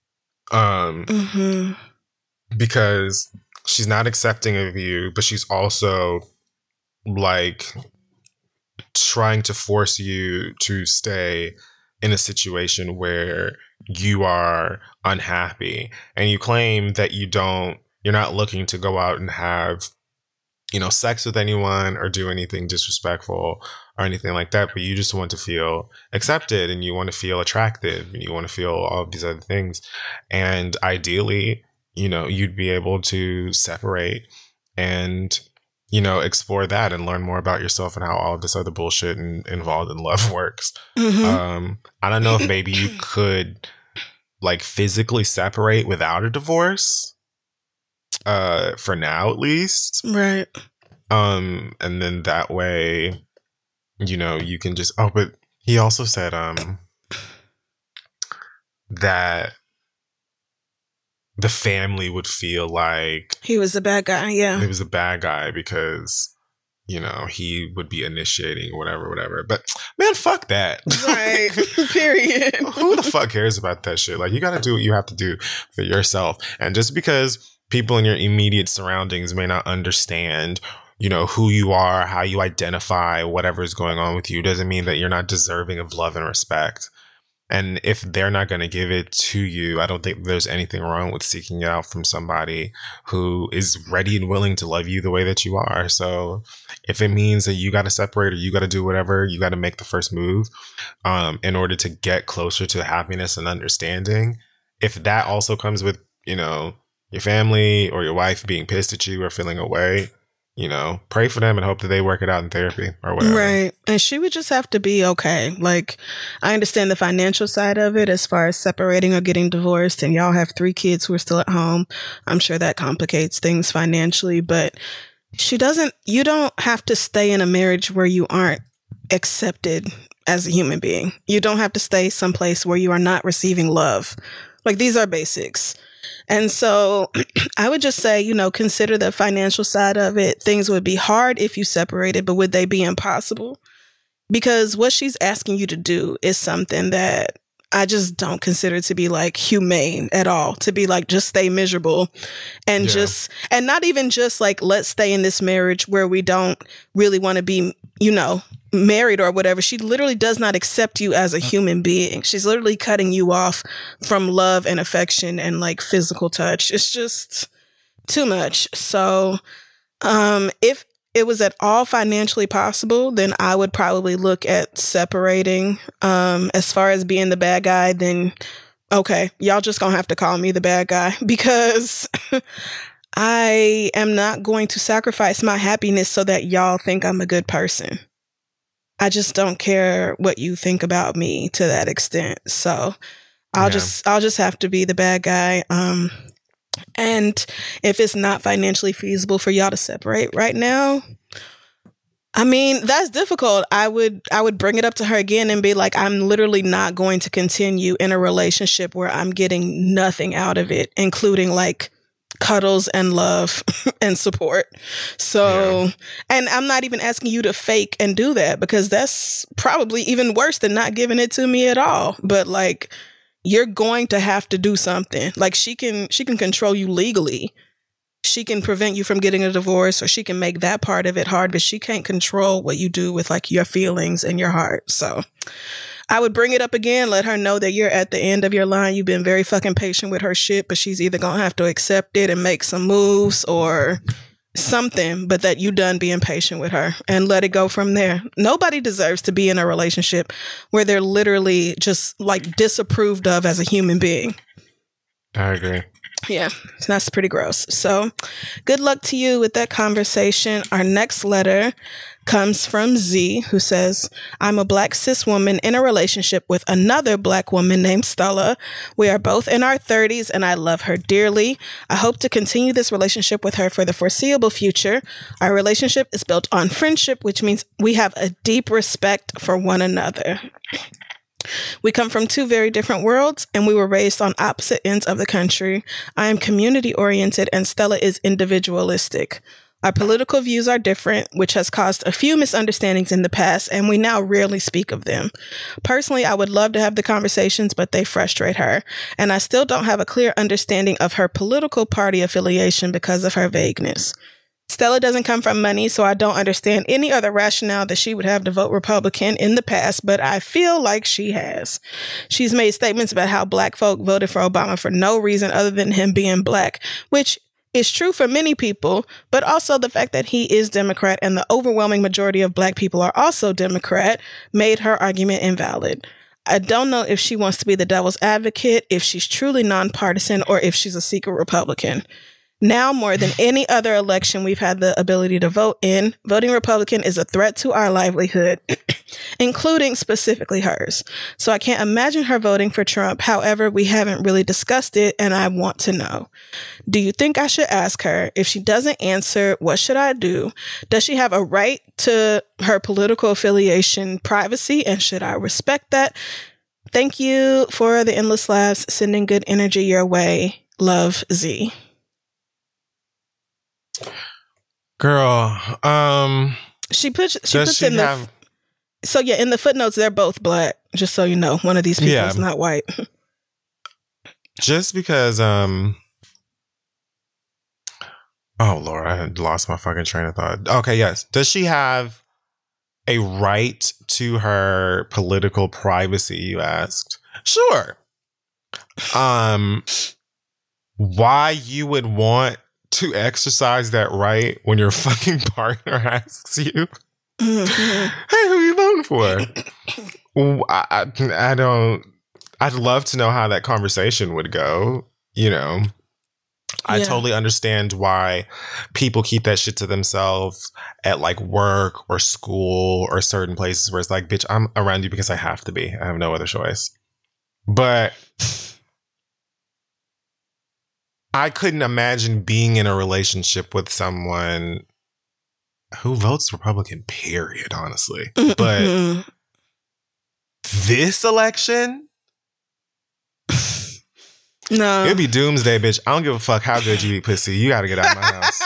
Because she's not accepting of you, but she's also like trying to force you to stay in a situation where you are unhappy, and you claim that you're not looking to go out and have, sex with anyone or do anything disrespectful or anything like that, but you just want to feel accepted and you want to feel attractive and you want to feel all of these other things. And ideally, you'd be able to separate and, explore that and learn more about yourself and how all of this other bullshit involved in love works. I don't know if maybe you could like physically separate without a divorce, for now at least. Right. And then that way, you can just, but he also said, that the family would feel like he was a bad guy. Yeah. He was a bad guy because, he would be initiating or whatever. But man, fuck that. Right. Period. Who the fuck cares about that shit? Like, you got to do what you have to do for yourself. And just because people in your immediate surroundings may not understand, who you are, how you identify, whatever is going on with you, doesn't mean that you're not deserving of love and respect. And if they're not going to give it to you, I don't think there's anything wrong with seeking it out from somebody who is ready and willing to love you the way that you are. So if it means that you got to separate or you got to do whatever, you got to make the first move in order to get closer to happiness and understanding. If that also comes with, your family or your wife being pissed at you or feeling away, pray for them and hope that they work it out in therapy or whatever. Right. And she would just have to be okay. Like, I understand the financial side of it as far as separating or getting divorced, and y'all have 3 kids who are still at home. I'm sure that complicates things financially, but you don't have to stay in a marriage where you aren't accepted as a human being. You don't have to stay someplace where you are not receiving love. Like, these are basics. And so I would just say, consider the financial side of it. Things would be hard if you separated, but would they be impossible? Because what she's asking you to do is something that I just don't consider to be like humane at all. To be like, just stay miserable and and not even just like, let's stay in this marriage where we don't really want to be, married or whatever. She literally does not accept you as a human being. She's literally cutting you off from love and affection and like physical touch. It's just too much. So, if it was at all financially possible, then I would probably look at separating. As far as being the bad guy, then okay, y'all just gonna have to call me the bad guy because I am not going to sacrifice my happiness so that y'all think I'm a good person. I just don't care what you think about me to that extent. So I'll just have to be the bad guy. And if it's not financially feasible for y'all to separate right now, I mean, that's difficult. I would bring it up to her again and be like, I'm literally not going to continue in a relationship where I'm getting nothing out of it, including like cuddles and love and support. So, and I'm not even asking you to fake and do that because that's probably even worse than not giving it to me at all. But like, you're going to have to do something. Like, she can control you legally. She can prevent you from getting a divorce, or she can make that part of it hard, but she can't control what you do with like your feelings and your heart. So I would bring it up again, let her know that you're at the end of your line. You've been very fucking patient with her shit, but she's either going to have to accept it and make some moves or something, but that you done being patient with her and let it go from there. Nobody deserves to be in a relationship where they're literally just like disapproved of as a human being. I agree. Yeah, that's pretty gross. So good luck to you with that conversation. Our next letter comes from Z, who says, I'm a Black cis woman in a relationship with another Black woman named Stella. We are both in our 30s and I love her dearly. I hope to continue this relationship with her for the foreseeable future. Our relationship is built on friendship, which means we have a deep respect for one another. We come from two very different worlds, and we were raised on opposite ends of the country. I am community-oriented, and Stella is individualistic. Our political views are different, which has caused a few misunderstandings in the past, and we now rarely speak of them. Personally, I would love to have the conversations, but they frustrate her, and I still don't have a clear understanding of her political party affiliation because of her vagueness. Stella doesn't come from money, so I don't understand any other rationale that she would have to vote Republican in the past, but I feel like she has. She's made statements about how Black folk voted for Obama for no reason other than him being Black, which is true for many people, but also the fact that he is Democrat and the overwhelming majority of Black people are also Democrat made her argument invalid. I don't know if she wants to be the devil's advocate, if she's truly nonpartisan, or if she's a secret Republican. Now, more than any other election we've had the ability to vote in, voting Republican is a threat to our livelihood, including specifically hers. So I can't imagine her voting for Trump. However, we haven't really discussed it, and I want to know. Do you think I should ask her? If she doesn't answer, what should I do? Does she have a right to her political affiliation privacy, and should I respect that? Thank you for the endless laughs, sending good energy your way. Love, Z. Girl, she puts in the so yeah, in the footnotes they're both Black, just so you know. One of these people is not white. Just because oh Lord, I had lost my fucking train of thought. Okay, yes. Does she have a right to her political privacy, you asked? Sure. Why you would want to exercise that right when your fucking partner asks you, hey, who you voting for? I don't, I'd love to know how that conversation would go, you know. I totally understand why people keep that shit to themselves at like work or school or certain places where it's like, bitch, I'm around you because I have to be. I have no other choice. But I couldn't imagine being in a relationship with someone who votes Republican, period, honestly. But this election? No. It'd be doomsday, bitch. I don't give a fuck how good you eat pussy. You gotta get out of my house.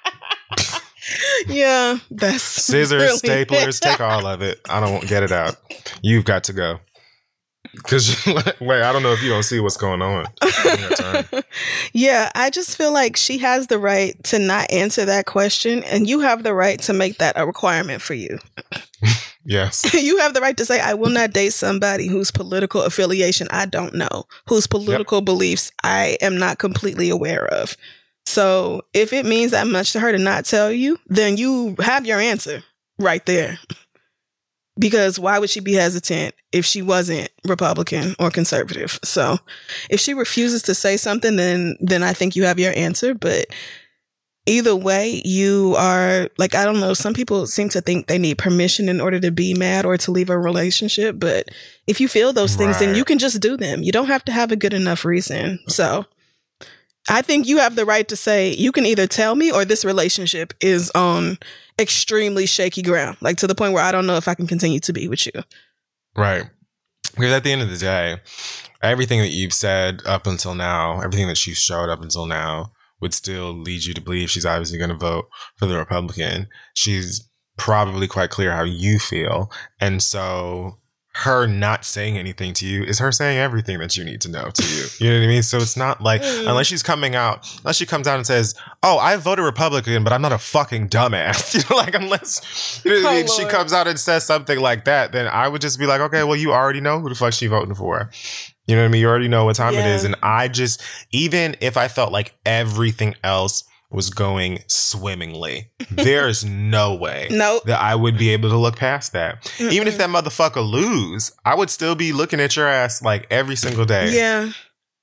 Yeah, that's scissors, really staplers, take all of it. I don't get it out. You've got to go. Because, wait, I don't know if you don't see what's going on. Yeah, I just feel like she has the right to not answer that question, and you have the right to make that a requirement for you. Yes. You have the right to say, I will not date somebody whose political affiliation I don't know, whose political beliefs I am not completely aware of. So if it means that much to her to not tell you, then you have your answer right there. Because why would she be hesitant if she wasn't Republican or conservative? So if she refuses to say something, then I think you have your answer. But either way, you are like, I don't know. Some people seem to think they need permission in order to be mad or to leave a relationship. But if you feel those things, then you can just do them. You don't have to have a good enough reason. So I think you have the right to say, you can either tell me or this relationship is on extremely shaky ground, like to the point where I don't know if I can continue to be with you. Right. Because at the end of the day, everything that you've said up until now, everything that she showed up until now would still lead you to believe she's obviously going to vote for the Republican. She's probably quite clear how you feel. And so her not saying anything to you is her saying everything that you need to know to you. You know what I mean? So it's not like, unless she comes out and says, oh, I voted Republican, but I'm not a fucking dumbass. You know, like, unless, you know what I mean? She comes out and says something like that, then I would just be like, okay, well, you already know who the fuck she voting for. You know what I mean? You already know what time it is. And I just, even if I felt like everything else was going swimmingly, there's no way that I would be able to look past that. Even if that motherfucker lose, I would still be looking at your ass like every single day.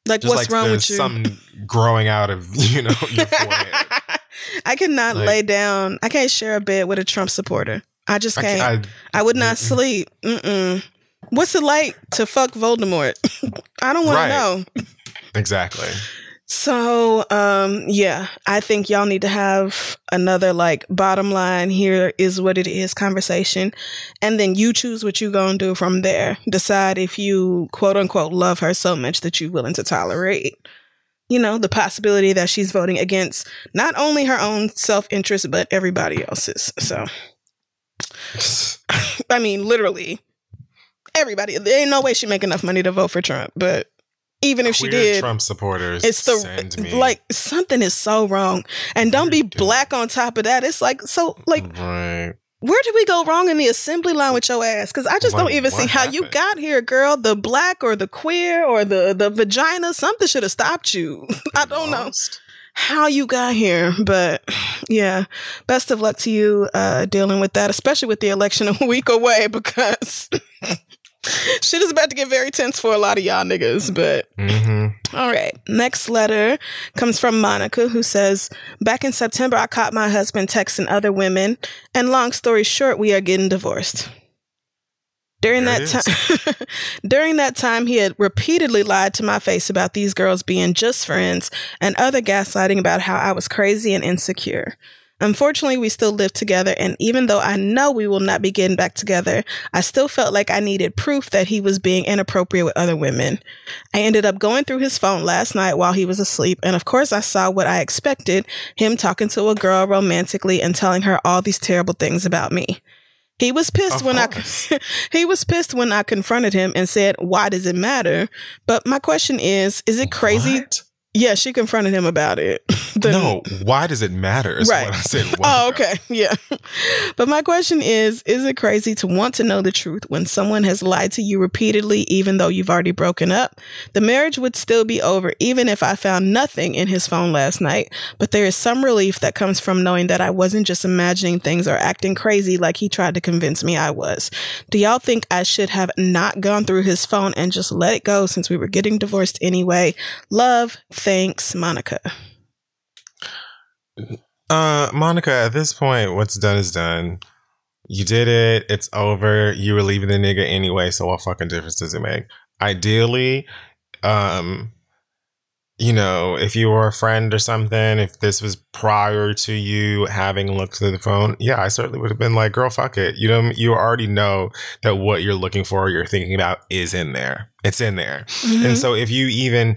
Like, just what's wrong with you? Something growing out of, your forehead. I cannot lay down. I can't share a bed with a Trump supporter. I just can't. I would not sleep. What's it like to fuck Voldemort? I don't want to know. Exactly. So, I think y'all need to have another bottom line, here is what it is conversation. And then you choose what you gonna do from there. Decide if you quote unquote love her so much that you're willing to tolerate, the possibility that she's voting against not only her own self-interest, but everybody else's. So, I mean, literally everybody. There ain't no way she make enough money to vote for Trump, but even if she did, Trump supporters, it's something is so wrong. And don't be black on top of that. It's right. Where did we go wrong in the assembly line with your ass? Because I just don't even see how you got here, girl. The black or the queer or the vagina, something should have stopped you. I don't know how you got here, but yeah, best of luck to you dealing with that, especially with the election a week away, because shit is about to get very tense for a lot of y'all niggas. But all right, next letter comes from Monica, who says, back in September, I caught my husband texting other women, and long story short, we are getting divorced. During that time, he had repeatedly lied to my face about these girls being just friends and other gaslighting about how I was crazy and insecure. Unfortunately, we still live together, and even though I know we will not be getting back together, I still felt like I needed proof that he was being inappropriate with other women. I ended up going through his phone last night while he was asleep, and of course I saw what I expected, him talking to a girl romantically and telling her all these terrible things about me. He was pissed when I confronted him and said, "Why does it matter?" But my question is it crazy? What? Yeah, she confronted him about it. No, why does it matter? Is right. What I said. Oh, okay. Yeah. But my question is it crazy to want to know the truth when someone has lied to you repeatedly, even though you've already broken up? The marriage would still be over, even if I found nothing in his phone last night. But there is some relief that comes from knowing that I wasn't just imagining things or acting crazy like he tried to convince me I was. Do y'all think I should have not gone through his phone and just let it go since we were getting divorced anyway? Love, thanks, Monica. Monica, at this point, what's done is done. You did it. It's over. You were leaving the nigga anyway, so what fucking difference does it make? Ideally, if you were a friend or something, if this was prior to you having looked through the phone, yeah, I certainly would have been like, girl, fuck it. You already know that what you're looking for, or you're thinking about is in there. It's in there. Mm-hmm. And so if you even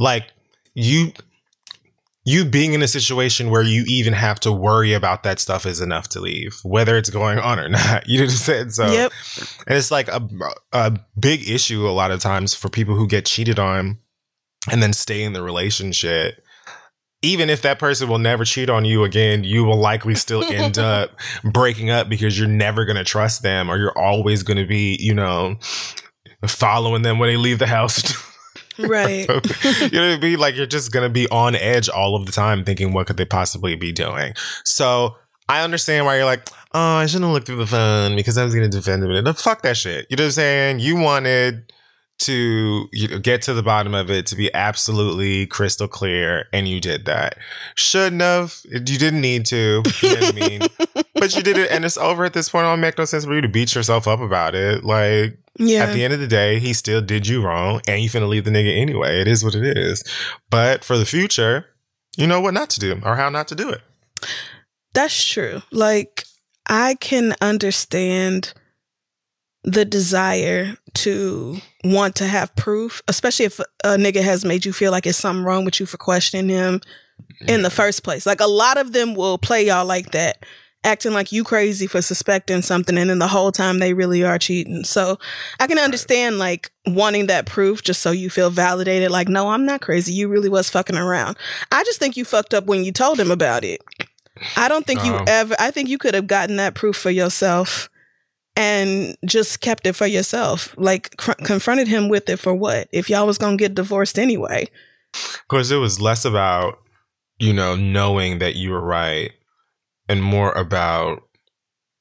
you being in a situation where you even have to worry about that stuff is enough to leave, whether it's going on or not. You know what I'm saying? So, yep. And it's like a big issue a lot of times for people who get cheated on and then stay in the relationship. Even if that person will never cheat on you again, you will likely still end up breaking up because you're never going to trust them, or you're always going to be, following them when they leave the house. Right. So, it'd be like you're just going to be on edge all of the time thinking, what could they possibly be doing? So I understand why you're like, oh, I shouldn't look through the phone because I was going to defend them. No, fuck that shit. You know what I'm saying? You wanted to get to the bottom of it, to be absolutely crystal clear, and you did that. Shouldn't have. You didn't need to. You know what I mean? But you did it, and it's over at this point. It don't make no sense for you to beat yourself up about it. Like, yeah. At the end of the day, he still did you wrong, and you finna leave the nigga anyway. It is what it is. But for the future, you know what not to do or how not to do it. That's true. Like, I can understand the desire to want to have proof, especially if a nigga has made you feel like it's something wrong with you for questioning him in the first place. Like, a lot of them will play y'all like that, acting like you crazy for suspecting something, and then the whole time they really are cheating. So I can understand like wanting that proof just so you feel validated. Like, no, I'm not crazy. You really was fucking around. I just think you fucked up when you told him about it. I don't think I think you could have gotten that proof for yourself and just kept it for yourself. Like, confronted him with it for what? If y'all was going to get divorced anyway. Of course, it was less about, knowing that you were right and more about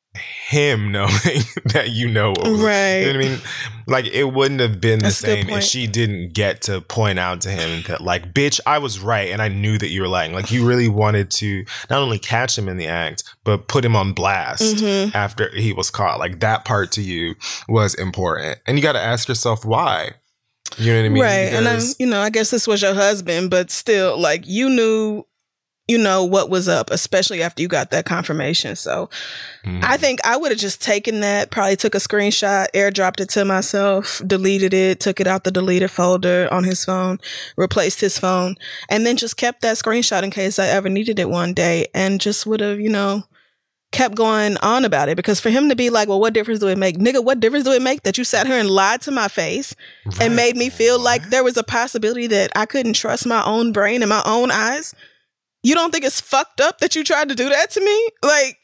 him knowing that you know what was, right. You know what I mean? Like, it wouldn't have been That's the same if she didn't get to point out to him that, like, bitch, I was right and I knew that you were lying. Like, you really wanted to not only catch him in the act, but put him on blast after he was caught. Like, that part to you was important. And you got to ask yourself why. You know what I mean? Right. Because, and I guess this was your husband, but still, like, you knew, what was up, especially after you got that confirmation. So I think I would have just taken that, probably took a screenshot, airdropped it to myself, deleted it, took it out the deleted folder on his phone, replaced his phone, and then just kept that screenshot in case I ever needed it one day, and just would have, kept going on about it. Because for him to be like, well, what difference do it make? Nigga, what difference do it make that you sat here and lied to my face and made me feel like there was a possibility that I couldn't trust my own brain and my own eyes? You don't think it's fucked up that you tried to do that to me? Like,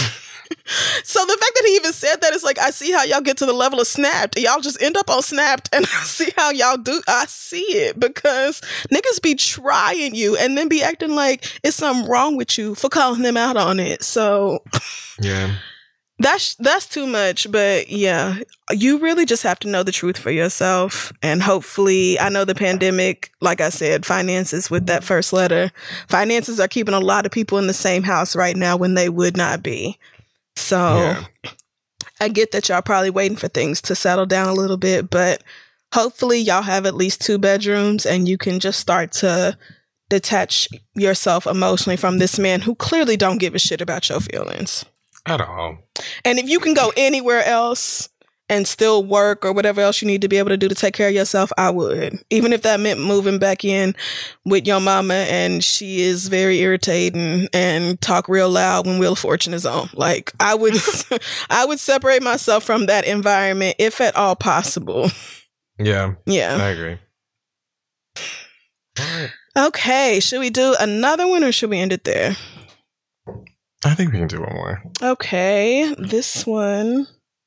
so the fact that he even said that, is like, I see how y'all get to the level of Snapped. Y'all just end up on Snapped, and I see how y'all do. I see it, because niggas be trying you and then be acting like it's something wrong with you for calling them out on it. So yeah. That's too much, but yeah, you really just have to know the truth for yourself. And hopefully, I know the pandemic, like I said, finances with that first letter, finances are keeping a lot of people in the same house right now when they would not be. So I get that y'all probably waiting for things to settle down a little bit, but hopefully y'all have at least 2 bedrooms and you can just start to detach yourself emotionally from this man who clearly don't give a shit about your feelings. At all. And if you can go anywhere else and still work or whatever else you need to be able to do to take care of yourself, I would. Even if that meant moving back in with your mama and she is very irritating and talk real loud when Wheel of Fortune is on. Like, I would I would separate myself from that environment if at all possible. Yeah. Yeah. I agree. All right. Okay. Should we do another one or should we end it there? I think we can do one more. Okay, this one.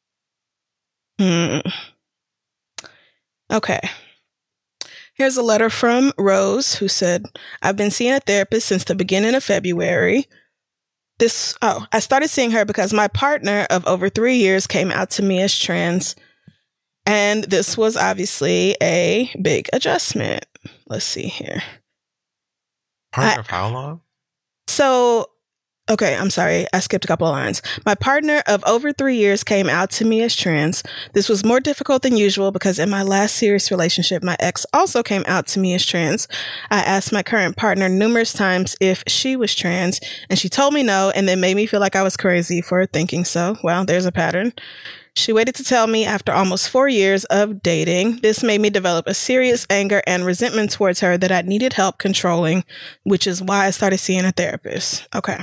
Okay. Here's a letter from Rose, who said, I've been seeing a therapist since the beginning of February. I started seeing her because my partner of over 3 years came out to me as trans. And this was obviously a big adjustment. Let's see here. Partner of how long? So... Okay, I'm sorry. I skipped a couple of lines. My partner of over 3 years came out to me as trans. This was more difficult than usual because in my last serious relationship, my ex also came out to me as trans. I asked my current partner numerous times if she was trans, and she told me no, and then made me feel like I was crazy for thinking so. Well, there's a pattern. She waited to tell me after almost 4 years of dating. This made me develop a serious anger and resentment towards her that I needed help controlling, which is why I started seeing a therapist. Okay.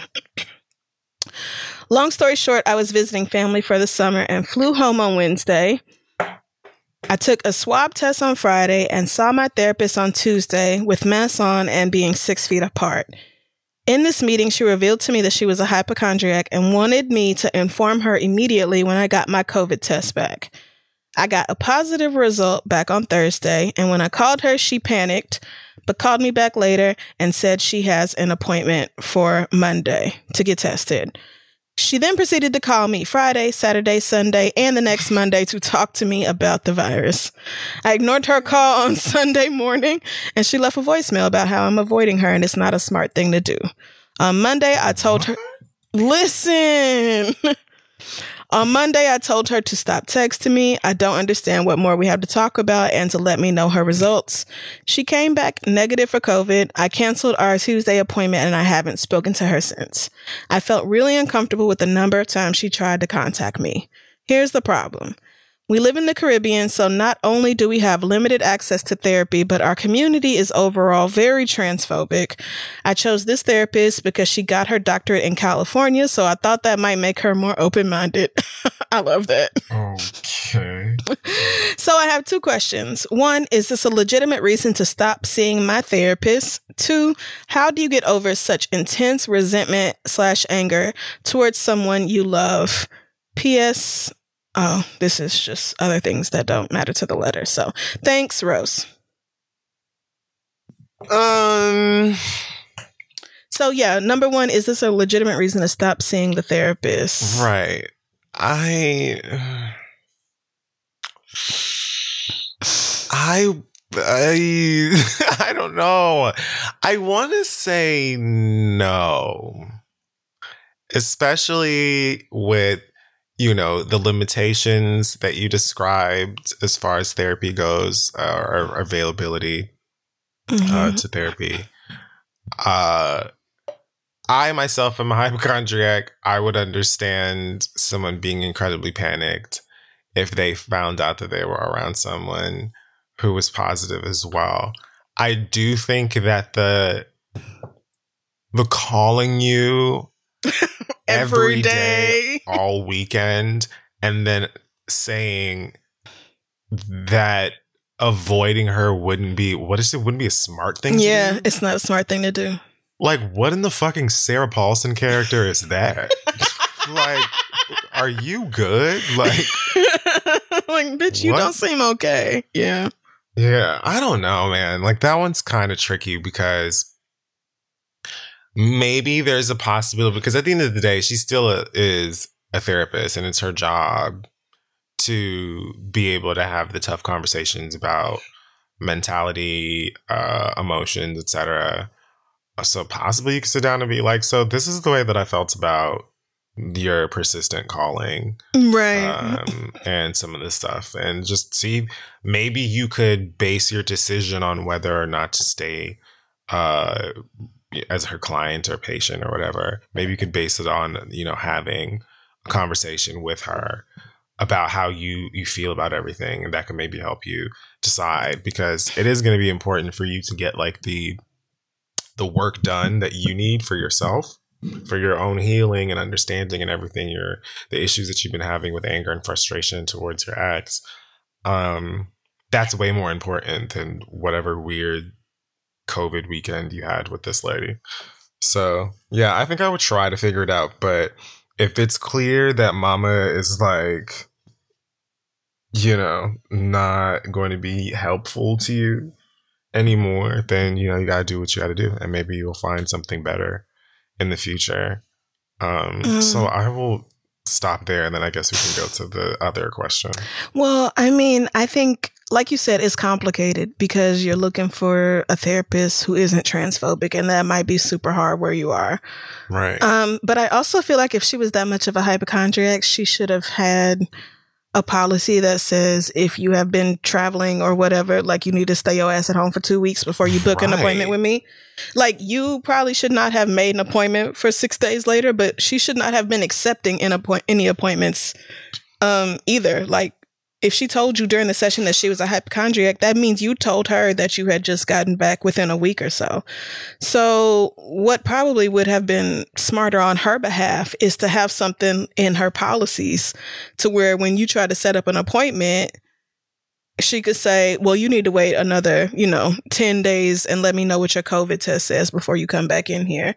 Long story short, I was visiting family for the summer and flew home on Wednesday. I took a swab test on Friday and saw my therapist on Tuesday with masks on and being 6 feet apart. In this meeting, she revealed to me that she was a hypochondriac and wanted me to inform her immediately when I got my COVID test back. I got a positive result back on Thursday, and when I called her, she panicked, but called me back later and said she has an appointment for Monday to get tested. She then proceeded to call me Friday, Saturday, Sunday, and the next Monday to talk to me about the virus. I ignored her call on Sunday morning, and she left a voicemail about how I'm avoiding her and it's not a smart thing to do. On Monday, I told her, listen. On Monday, I told her to stop texting me. I don't understand what more we have to talk about and to let me know her results. She came back negative for COVID. I canceled our Tuesday appointment and I haven't spoken to her since. I felt really uncomfortable with the number of times she tried to contact me. Here's the problem. We live in the Caribbean, so not only do we have limited access to therapy, but our community is overall very transphobic. I chose this therapist because she got her doctorate in California, so I thought that might make her more open-minded. I love that. Okay. So I have 2 questions. 1, is this a legitimate reason to stop seeing my therapist? 2, how do you get over such intense resentment/anger towards someone you love? P.S. Oh, this is just other things that don't matter to the letter. So thanks, Rose. So yeah, number 1, is this a legitimate reason to stop seeing the therapist? Right. I don't know. I want to say no, especially with, the limitations that you described as far as therapy goes, or availability to therapy. I myself am a hypochondriac. I would understand someone being incredibly panicked if they found out that they were around someone who was positive as well. I do think that the calling you every day, all weekend, and then saying that avoiding her wouldn't be a smart thing to do? Yeah, it's not a smart thing to do. Like, what in the fucking Sarah Paulson character is that? Like, are you good? Like, bitch, you don't seem okay. Yeah. Yeah, I don't know, man. Like, that one's kind of tricky because maybe there's a possibility, because at the end of the day, she still is a therapist, and it's her job to be able to have the tough conversations about mentality, emotions, etc. So possibly you could sit down and be like, so this is the way that I felt about your persistent calling. Right. And some of this stuff, and just see, maybe you could base your decision on whether or not to stay as her client or patient or whatever. Maybe you could base it on, having a conversation with her about how you feel about everything, and that can maybe help you decide, because it is going to be important for you to get like the work done that you need for yourself, for your own healing and understanding and everything, the issues that you've been having with anger and frustration towards your ex. That's way more important than whatever weird COVID weekend you had with this lady. So yeah, I think I would try to figure it out. But if it's clear that mama is like, not going to be helpful to you anymore, then, you gotta do what you gotta do. And maybe you'll find something better in the future. So I will stop there, and then I guess we can go to the other question. Well, I mean, I think, like you said, it's complicated because you're looking for a therapist who isn't transphobic, and that might be super hard where you are. Right. But I also feel like if she was that much of a hypochondriac, she should have had a policy that says if you have been traveling or whatever, like, you need to stay your ass at home for 2 weeks before you book an appointment with me. Like, you probably should not have made an appointment for 6 days later, but she should not have been accepting any appointments either. Like, if she told you during the session that she was a hypochondriac, that means you told her that you had just gotten back within a week or so. So what probably would have been smarter on her behalf is to have something in her policies to where when you try to set up an appointment, she could say, well, you need to wait another, 10 days and let me know what your COVID test says before you come back in here.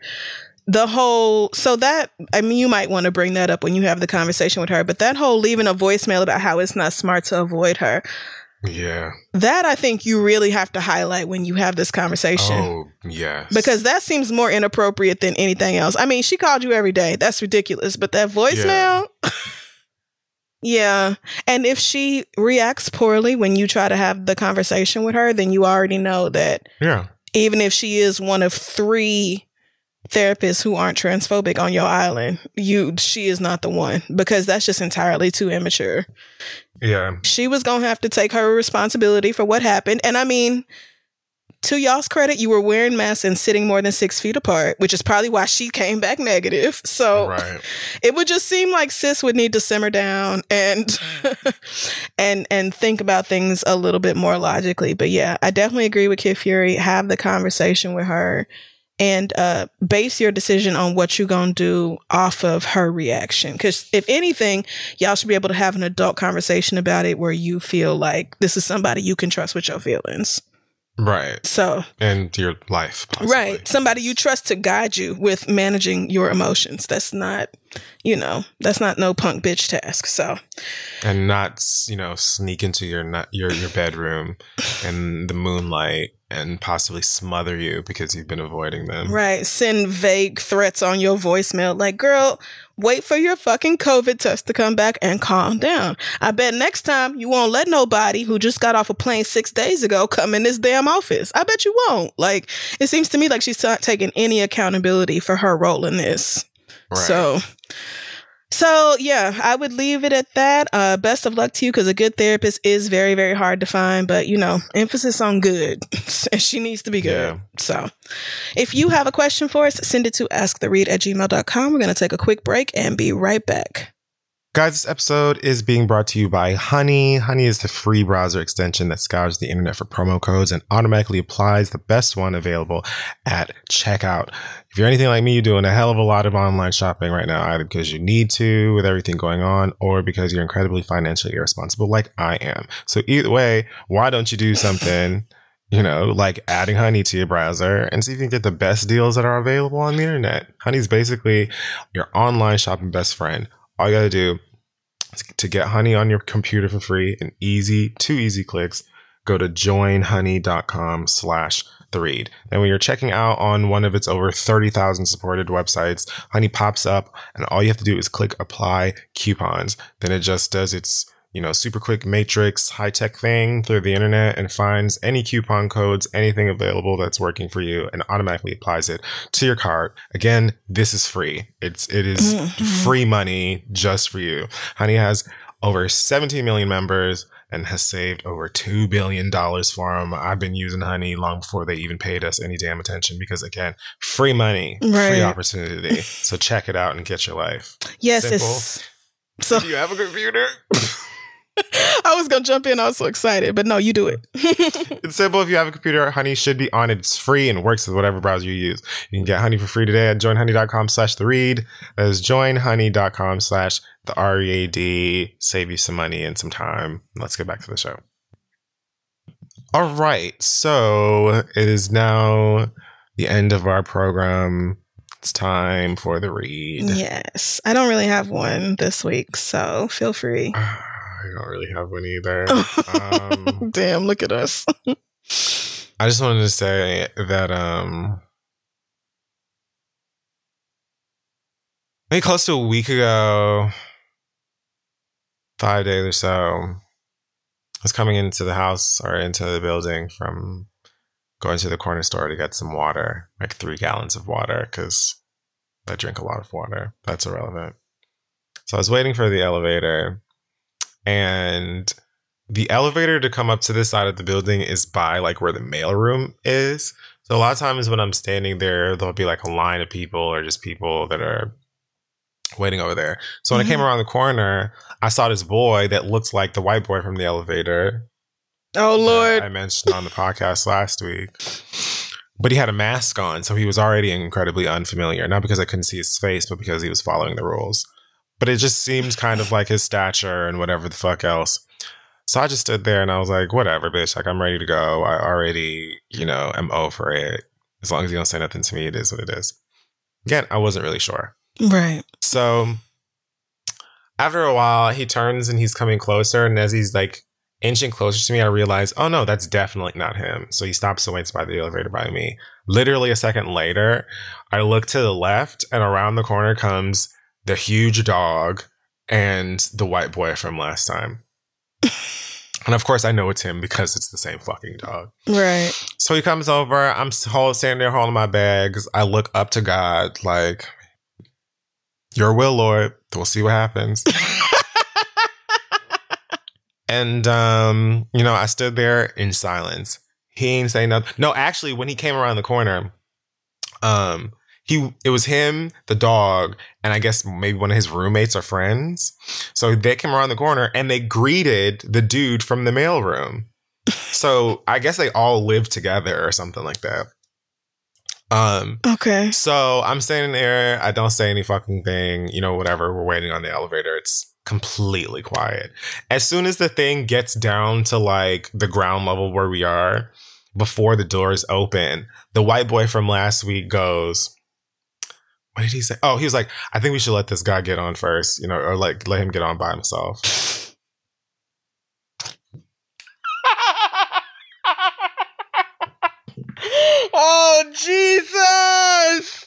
You might want to bring that up when you have the conversation with her, but that whole leaving a voicemail about how it's not smart to avoid her. Yeah. That I think you really have to highlight when you have this conversation. Oh, yes. Because that seems more inappropriate than anything else. I mean, she called you every day. That's ridiculous. But that voicemail, yeah. And if she reacts poorly when you try to have the conversation with her, then you already know that even if she is one of 3 therapists who aren't transphobic on your island, she is not the one, because that's just entirely too immature. Yeah. She was going to have to take her responsibility for what happened. And I mean, to y'all's credit, you were wearing masks and sitting more than 6 feet apart, which is probably why she came back negative. So it would just seem like sis would need to simmer down and and think about things a little bit more logically. But yeah, I definitely agree with Kid Fury. Have the conversation with her and base your decision on what you're going to do off of her reaction. Because if anything, y'all should be able to have an adult conversation about it where you feel like this is somebody you can trust with your feelings. Right. So. And your life, possibly. Right. Somebody you trust to guide you with managing your emotions. That's not you know, that's not no punk bitch task. So, and not, you know, sneak into your bedroom in the moonlight and possibly smother you because you've been avoiding them. Right. Send vague threats on your voicemail. Like, girl, wait for your fucking COVID test to come back and calm down. I bet next time you won't let nobody who just got off a plane 6 days ago come in this damn office. I bet you won't. Like, it seems to me like she's not taking any accountability for her role in this. Right. So yeah, I would leave it at that. Best of luck to you, because a good therapist is very, very hard to find. But, you know, emphasis on good. She needs to be good. Yeah. So if you have a question for us, send it to asktheread@gmail.com. We're going to take a quick break and be right back. Guys, this episode is being brought to you by Honey. Honey is the free browser extension that scours the internet for promo codes and automatically applies the best one available at checkout. If you're anything like me, you're doing a hell of a lot of online shopping right now, either because you need to with everything going on or because you're incredibly financially irresponsible like I am. So either way, why don't you do something, you know, like adding Honey to your browser and see if you can get the best deals that are available on the internet. Honey's basically your online shopping best friend. All you got to do to get Honey on your computer for free in two easy clicks, go to joinhoney.com/theread. And when you're checking out on one of its over 30,000 supported websites, Honey pops up and all you have to do is click apply coupons. Then it just does its, you know, super quick matrix high-tech thing through the internet and finds any coupon codes, anything available that's working for you, and automatically applies it to your cart. Again, this is free. It is free money just for you. Honey has over 17 million members and has saved over $2 billion for them. I've been using Honey long before they even paid us any damn attention because, again, free money, free opportunity. So check it out and get your life. Yes, simple. Do you have a computer? I was going to jump in. I was so excited, but no, you do it. It's simple. If you have a computer, Honey should be on it. It's free and works with whatever browser you use. You can get Honey for free today at joinhoney.com/theread. That is joinhoney.com/theread. Save you some money and some time. Let's get back to the show. All right. So it is now the end of our program. It's time for the read. Yes. I don't really have one this week, so feel free. I don't really have one either. Damn, look at us. I just wanted to say that maybe close to a week ago, 5 days or so, I was coming into the house or into the building from going to the corner store to get some water, like 3 gallons of water, because I drink a lot of water. That's irrelevant. So I was waiting for the elevator. And the elevator to come up to this side of the building is by like where the mailroom is. So a lot of times when I'm standing there, there'll be like a line of people or just people that are waiting over there. So when I came around the corner, I saw this boy that looked like the white boy from the elevator. Oh, Lord. I mentioned on the podcast last week. But he had a mask on, so he was already incredibly unfamiliar. Not because I couldn't see his face, but because he was following the rules. But it just seemed kind of like his stature and whatever the fuck else. So I just stood there and I was like, whatever, bitch. Like, I'm ready to go. I already, you know, am over it. As long as you don't say nothing to me, it is what it is. Again, I wasn't really sure. Right. So after a while, he turns and he's coming closer. And as he's like inching closer to me, I realize, oh no, that's definitely not him. So he stops and waits by the elevator by me. Literally a second later, I look to the left and around the corner comes the huge dog and the white boy from last time. And of course I know it's him because it's the same fucking dog. Right. So he comes over. I'm standing there holding my bags. I look up to God like, your will, Lord. We'll see what happens. And, you know, I stood there in silence. He ain't say nothing. No, actually, when he came around the corner, it was him, the dog, and I guess maybe one of his roommates or friends. So they came around the corner and they greeted the dude from the mailroom. So I guess they all lived together or something like that. Okay. So I'm standing there. I don't say any fucking thing. You know, whatever. We're waiting on the elevator. It's completely quiet. As soon as the thing gets down to like the ground level where we are, before the doors open, the white boy from last week goes, What did he say? Oh, he was like, I think we should let this guy get on first, or like let him get on by himself. Oh, Jesus.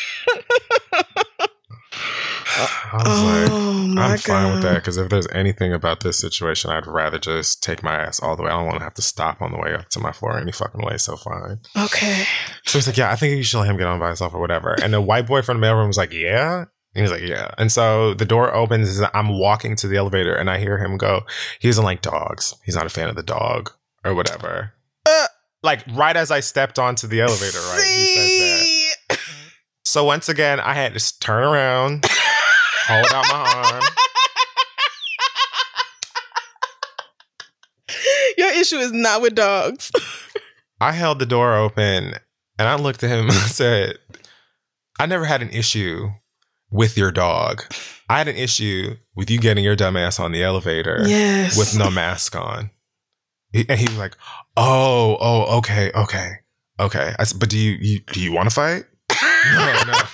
I was I'm fine with that, because if there's anything about this situation, I'd rather just take my ass all the way. I don't want to have to stop on the way up to my floor any fucking way, so fine. Okay. So he's like, yeah, I think you should let him get on by himself or whatever. And the white boy from the mailroom was like, yeah? And he's like, yeah. And so the door opens, and I'm walking to the elevator, and I hear him go, he doesn't like dogs. He's not a fan of the dog or whatever. Like, right as I stepped onto the elevator, right? He says that. So once again, I had to turn around, hold out my arm. Your issue is not with dogs. I held the door open, and I looked at him and said, I never had an issue with your dog. I had an issue with you getting your dumb ass on the elevator with no mask on. And he was like, oh, okay. I said, but do you want to fight? No. Not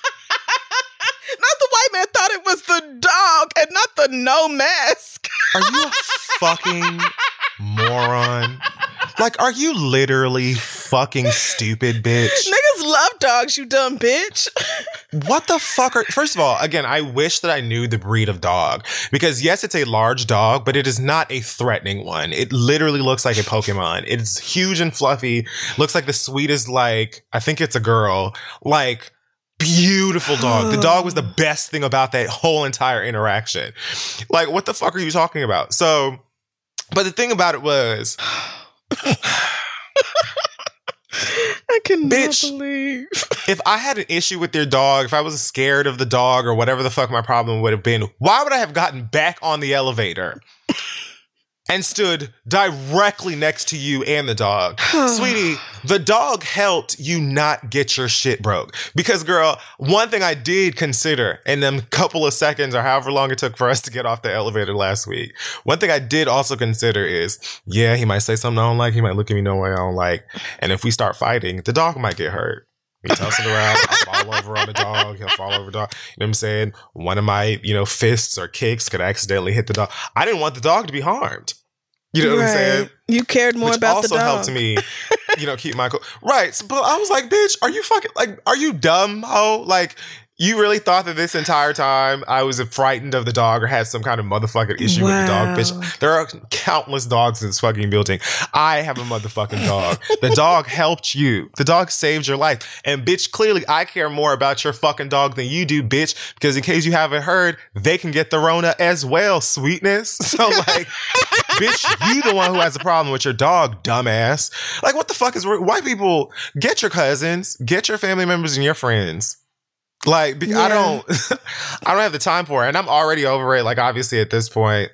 the white man thought it was the dog and not the no mask. Are you a fucking moron? Like, are you literally fucking stupid, bitch? Niggas love dogs, you dumb bitch. What the fuck first of all, again, I wish that I knew the breed of dog, because yes, it's a large dog, but it is not a threatening one. It literally looks like a Pokemon. It's huge and fluffy, looks like the sweetest, like, I think it's a girl, like, beautiful dog. The dog was the best thing about that whole entire interaction. Like, what the fuck are you talking about? So, but the thing about it was, I cannot believe. If I had an issue with your dog, if I was scared of the dog or whatever the fuck my problem would have been, why would I have gotten back on the elevator and stood directly next to you and the dog? Sweetie, the dog helped you not get your shit broke. Because, girl, one thing I did consider in them couple of seconds or however long it took for us to get off the elevator last week, one thing I did also consider is, yeah, he might say something I don't like. He might look at me no way I don't like. And if we start fighting, the dog might get hurt. Me tossing around, I'll fall over on the dog. He'll fall over the dog. You know what I'm saying? One of my, fists or kicks could accidentally hit the dog. I didn't want the dog to be harmed. You know what I'm saying? You cared more about the dog. Which also helped me, keep my cool. Right. So, but I was like, bitch, are you fucking, like, are you dumb, ho? Like, you really thought that this entire time I was frightened of the dog or had some kind of motherfucking issue with the dog, bitch? There are countless dogs in this fucking building. I have a motherfucking dog. The dog helped you. The dog saved your life. And bitch, clearly I care more about your fucking dog than you do, bitch, because in case you haven't heard, they can get the Rona as well, sweetness. So like, bitch, you the one who has a problem with your dog, dumbass. Like, what the fuck is white people? Get your cousins, get your family members and your friends. Like, I don't have the time for it. And I'm already over it. Like, obviously at this point,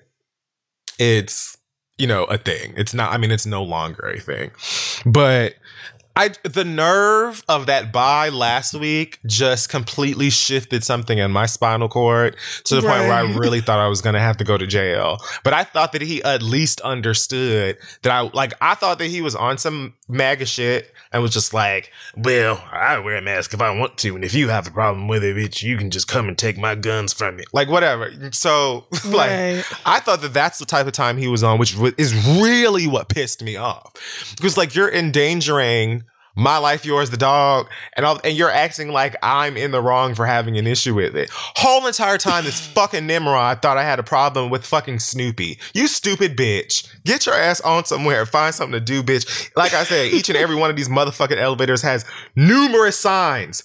it's, a thing. It's not, it's no longer a thing. But the nerve of that bye last week just completely shifted something in my spinal cord to the point where I really thought I was going to have to go to jail. But I thought that he at least understood that I thought that he was on some MAGA shit and was just like, well, I wear a mask if I want to. And if you have a problem with it, bitch, you can just come and take my guns from me. Like, whatever. So, I thought that that's the type of time he was on, which is really what pissed me off. Because, you're endangering my life, yours, the dog, and you're acting like I'm in the wrong for having an issue with it. Whole entire time, this fucking Nimrod thought I had a problem with fucking Snoopy. You stupid bitch. Get your ass on somewhere. Find something to do, bitch. Like I said, each and every one of these motherfucking elevators has numerous signs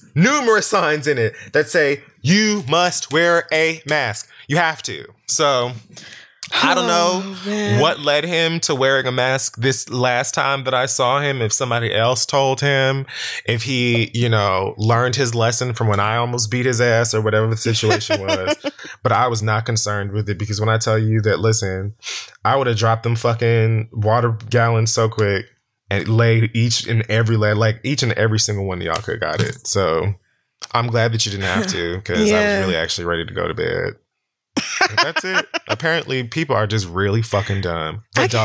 in it that say, you must wear a mask. You have to. So, I don't know what led him to wearing a mask this last time that I saw him, if somebody else told him, if he, learned his lesson from when I almost beat his ass or whatever the situation was. But I was not concerned with it, because when I tell you that, listen, I would have dropped them fucking water gallons so quick and laid each and every single one of y'all could have got it. So I'm glad that you didn't have to, because I was really actually ready to go to bed. That's it. Apparently, people are just really fucking dumb.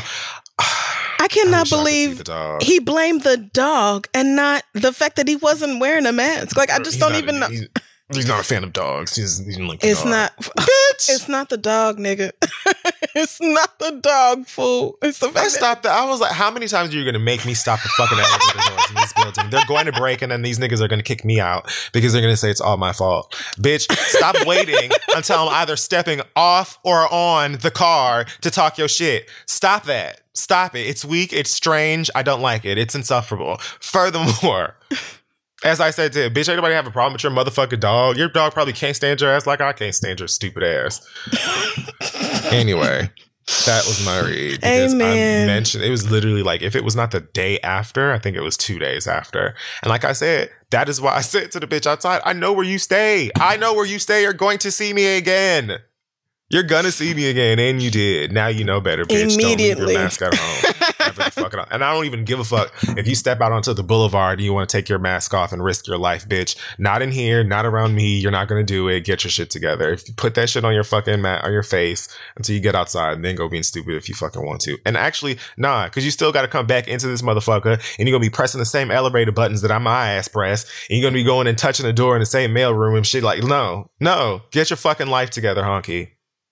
I cannot believe he blamed the dog and not the fact that he wasn't wearing a mask. Like, I just don't even know. He's not a fan of dogs. He didn't like the It's dog. not. Bitch! It's not the dog, nigga. It's not the dog, fool. It's the I fact stopped that. I was like, how many times are you going to make me stop the fucking elevator doors in this building? They're going to break, and then these niggas are going to kick me out because they're going to say it's all my fault. Bitch, stop waiting until I'm either stepping off or on the car to talk your shit. Stop that. Stop it. It's weak. It's strange. I don't like it. It's insufferable. Furthermore, as I said to him, bitch, anybody have a problem with your motherfucking dog? Your dog probably can't stand your ass like I can't stand your stupid ass. Anyway, that was my read. Because Amen. I mentioned it was literally like, if it was not the day after, I think it was 2 days after. And like I said, that is why I said to the bitch outside, I know where you stay. I know where you stay. You're going to see me again. You're gonna see me again, and you did. Now you know better, bitch. Immediately. Don't leave your mask at home. Never the fuck it on. And I don't even give a fuck if you step out onto the boulevard and you want to take your mask off and risk your life, bitch. Not in here, not around me. You're not gonna do it. Get your shit together. If you put that shit on your fucking on your face until you get outside, and then go being stupid if you fucking want to. And actually, nah, because you still got to come back into this motherfucker, and you're gonna be pressing the same elevator buttons that my ass press, and you're gonna be going and touching the door in the same mail room and shit. Like, no, get your fucking life together, honky.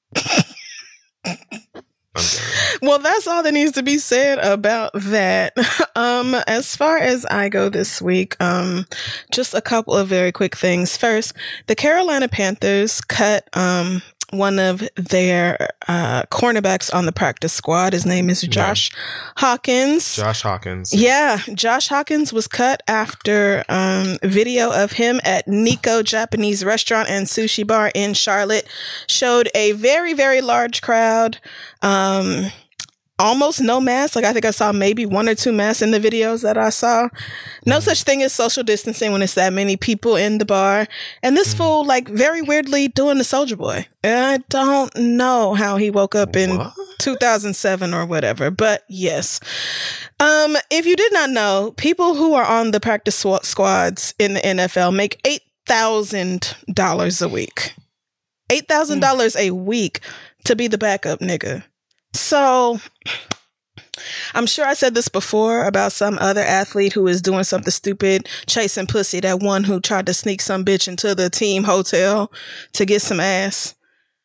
Well, that's all that needs to be said about that. As far as I go this week, just a couple of very quick things. First, the Carolina Panthers cut one of their cornerbacks on the practice squad. His name is Josh Hawkins. Josh Hawkins. Yeah, Josh Hawkins was cut after video of him at Nico Japanese restaurant and sushi bar in Charlotte showed a very, very large crowd. Almost no masks. Like, I think I saw maybe 1 or 2 masks in the videos that I saw. No such thing as social distancing when it's that many people in the bar. And this fool, like, very weirdly doing the Soulja Boy. I don't know how he woke up in 2007 or whatever, but yes. If you did not know, people who are on the practice squads in the NFL make $8,000 a week. $8,000 a week to be the backup nigga. So I'm sure I said this before about some other athlete who is doing something stupid, chasing pussy, that one who tried to sneak some bitch into the team hotel to get some ass.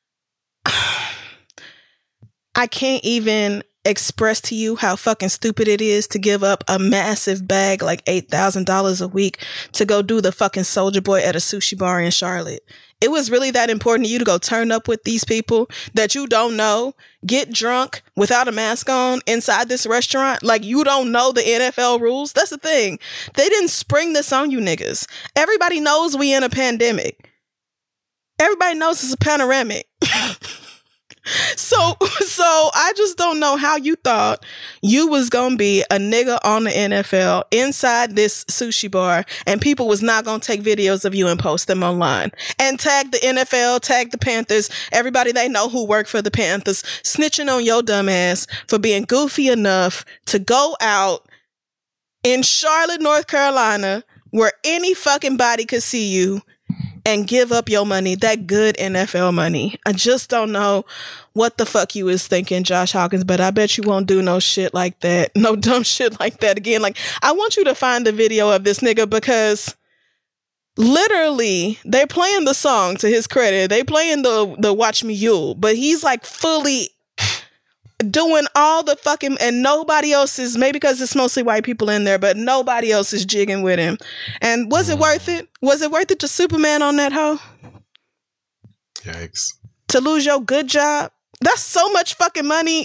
I can't even express to you how fucking stupid it is to give up a massive bag like $8,000 a week to go do the fucking Soulja Boy at a sushi bar in Charlotte. It was really that important to you to go turn up with these people that you don't know, get drunk without a mask on inside this restaurant? Like, you don't know the NFL rules? That's the thing. They didn't spring this on you niggas. Everybody knows we in a pandemic. Everybody knows it's a panoramic. So I just don't know how you thought you was gonna be a nigga on the NFL inside this sushi bar and people was not gonna take videos of you and post them online and tag the NFL, tag the Panthers, everybody they know who work for the Panthers, snitching on your dumb ass for being goofy enough to go out in Charlotte, North Carolina, where any fucking body could see you and give up your money, that good NFL money. I just don't know what the fuck you was thinking, Josh Hawkins, but I bet you won't do no shit like that. No dumb shit like that again. Like, I want you to find the video of this nigga because literally they're playing the song to his credit. They playing the Watch Me Yule, but he's like fully doing all the fucking, and nobody else is, maybe because it's mostly white people in there, but nobody else is jigging with him. And was it worth it? Was it worth it to Superman on that hoe? Yikes. To lose your good job? That's so much fucking money.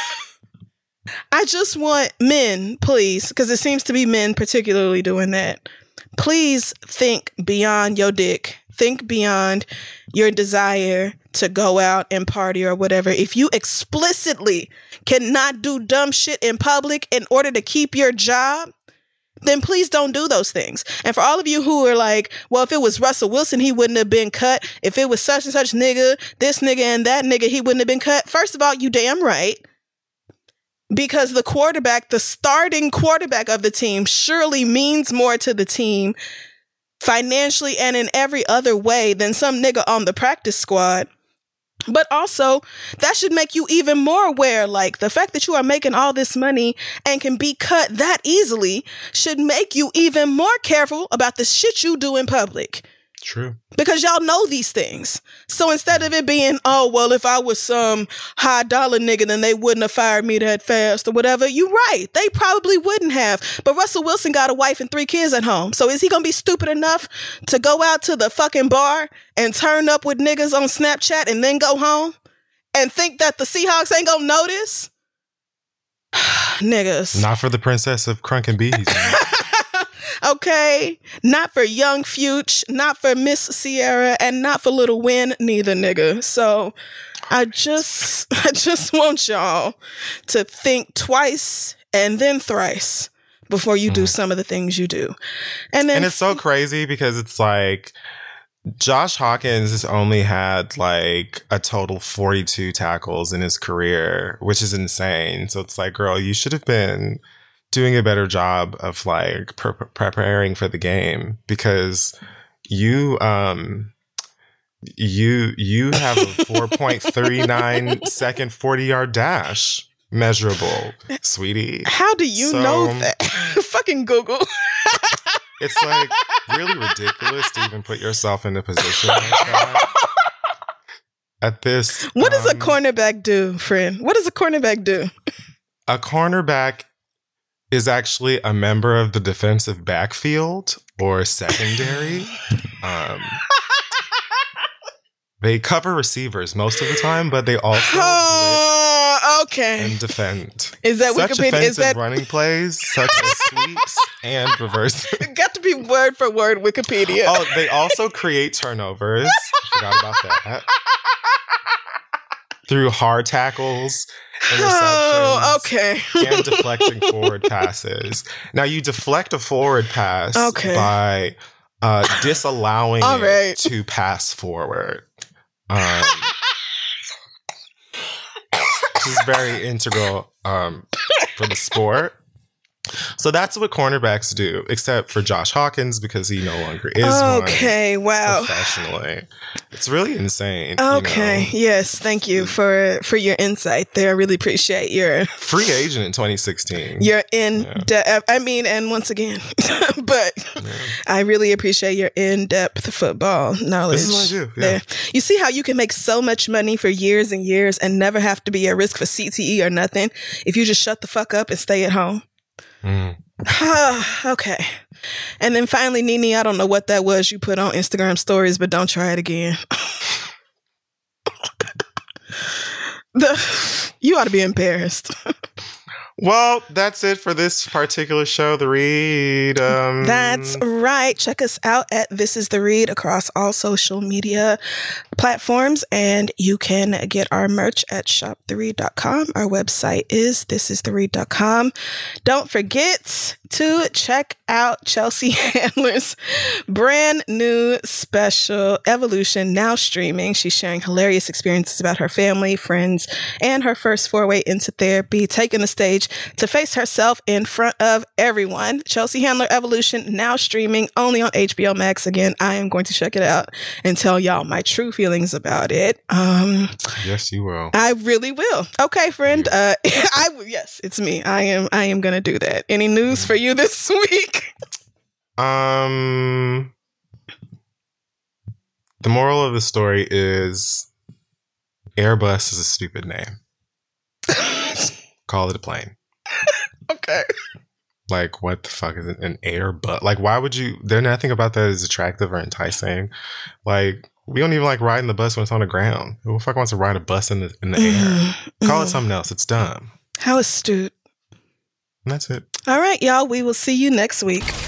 I just want men, please, because it seems to be men particularly doing that. Please think beyond your dick. Think beyond your desire to go out and party or whatever. If you explicitly cannot do dumb shit in public in order to keep your job, then please don't do those things. And for all of you who are like, well, if it was Russell Wilson, he wouldn't have been cut. If it was such and such nigga, this nigga and that nigga, he wouldn't have been cut. First of all, you damn right. Because the quarterback, the starting quarterback of the team, surely means more to the team financially and in every other way than some nigga on the practice squad. But also, that should make you even more aware, like, the fact that you are making all this money and can be cut that easily should make you even more careful about the shit you do in public. True. Because y'all know these things. So instead of it being, oh, well, if I was some high dollar nigga, then they wouldn't have fired me that fast or whatever. You're right. They probably wouldn't have. But Russell Wilson got a wife and 3 kids at home. So is he going to be stupid enough to go out to the fucking bar and turn up with niggas on Snapchat and then go home and think that the Seahawks ain't going to notice? Niggas. Not for the princess of Crunk and Bees. Okay, not for Young Fuge, not for Miss Sierra, and not for Little Win, neither, nigga. So I just want y'all to think twice and then thrice before you do some of the things you do. And it's so crazy because it's like Josh Hawkins has only had like a total 42 tackles in his career, which is insane. So it's like, girl, you should have been doing a better job of like preparing for the game, because you have a 4.39 second 40-yard dash measurable, sweetie. How do you know that? Fucking Google. It's like really ridiculous to even put yourself in a position like that. At this, what does a cornerback do, friend? What does a cornerback do? A cornerback is actually a member of the defensive backfield or secondary. They cover receivers most of the time, but they also okay, and defend. Is that such Wikipedia? Offensive is that running plays, such as sweeps and reverse? It got to be word for word Wikipedia. Oh, they also create turnovers. Forgot about that. Through hard tackles, interceptions, okay, and deflecting forward passes. Now, you deflect a forward pass by disallowing it to pass forward. Which is very integral for the sport. So that's what cornerbacks do, except for Josh Hawkins, because he no longer is one professionally. It's really insane. Okay, yes, thank you for your insight there. I really appreciate your free agent in 2016. You're I mean, and once again, but I really appreciate your in-depth football knowledge. This is what I do. Yeah. You see how you can make so much money for years and years and never have to be at risk for CTE or nothing if you just shut the fuck up and stay at home. Okay. And then finally, Nene, I don't know what that was you put on Instagram stories, but don't try it again. You ought to be embarrassed. Well, that's it for this particular show, The Read. That's right. Check us out at This Is The Read across all social media platforms, and you can get our merch at shoptheread.com. Our website is thisistheread.com. Don't forget to check out Chelsea Handler's brand new special, Evolution, now streaming. She's sharing hilarious experiences about her family, friends, and her first foray into therapy, taking the stage to face herself in front of everyone. Chelsea Handler, Evolution, now streaming only on HBO Max. Again, I am going to check it out and tell y'all my true feelings about it. Yes, you will. I really will. Okay, friend. Yes, it's me. I am going to do that. Any news for you this week? The moral of the story is Airbus is a stupid name. Call it a plane. Okay. Like, what the fuck is an Airbus? Like, why would you? There's nothing about that is attractive or enticing. Like, we don't even like riding the bus when it's on the ground. Who the fuck wants to ride a bus in the air? Call it something else. It's dumb. How astute. And that's it. All right, y'all. We will see you next week.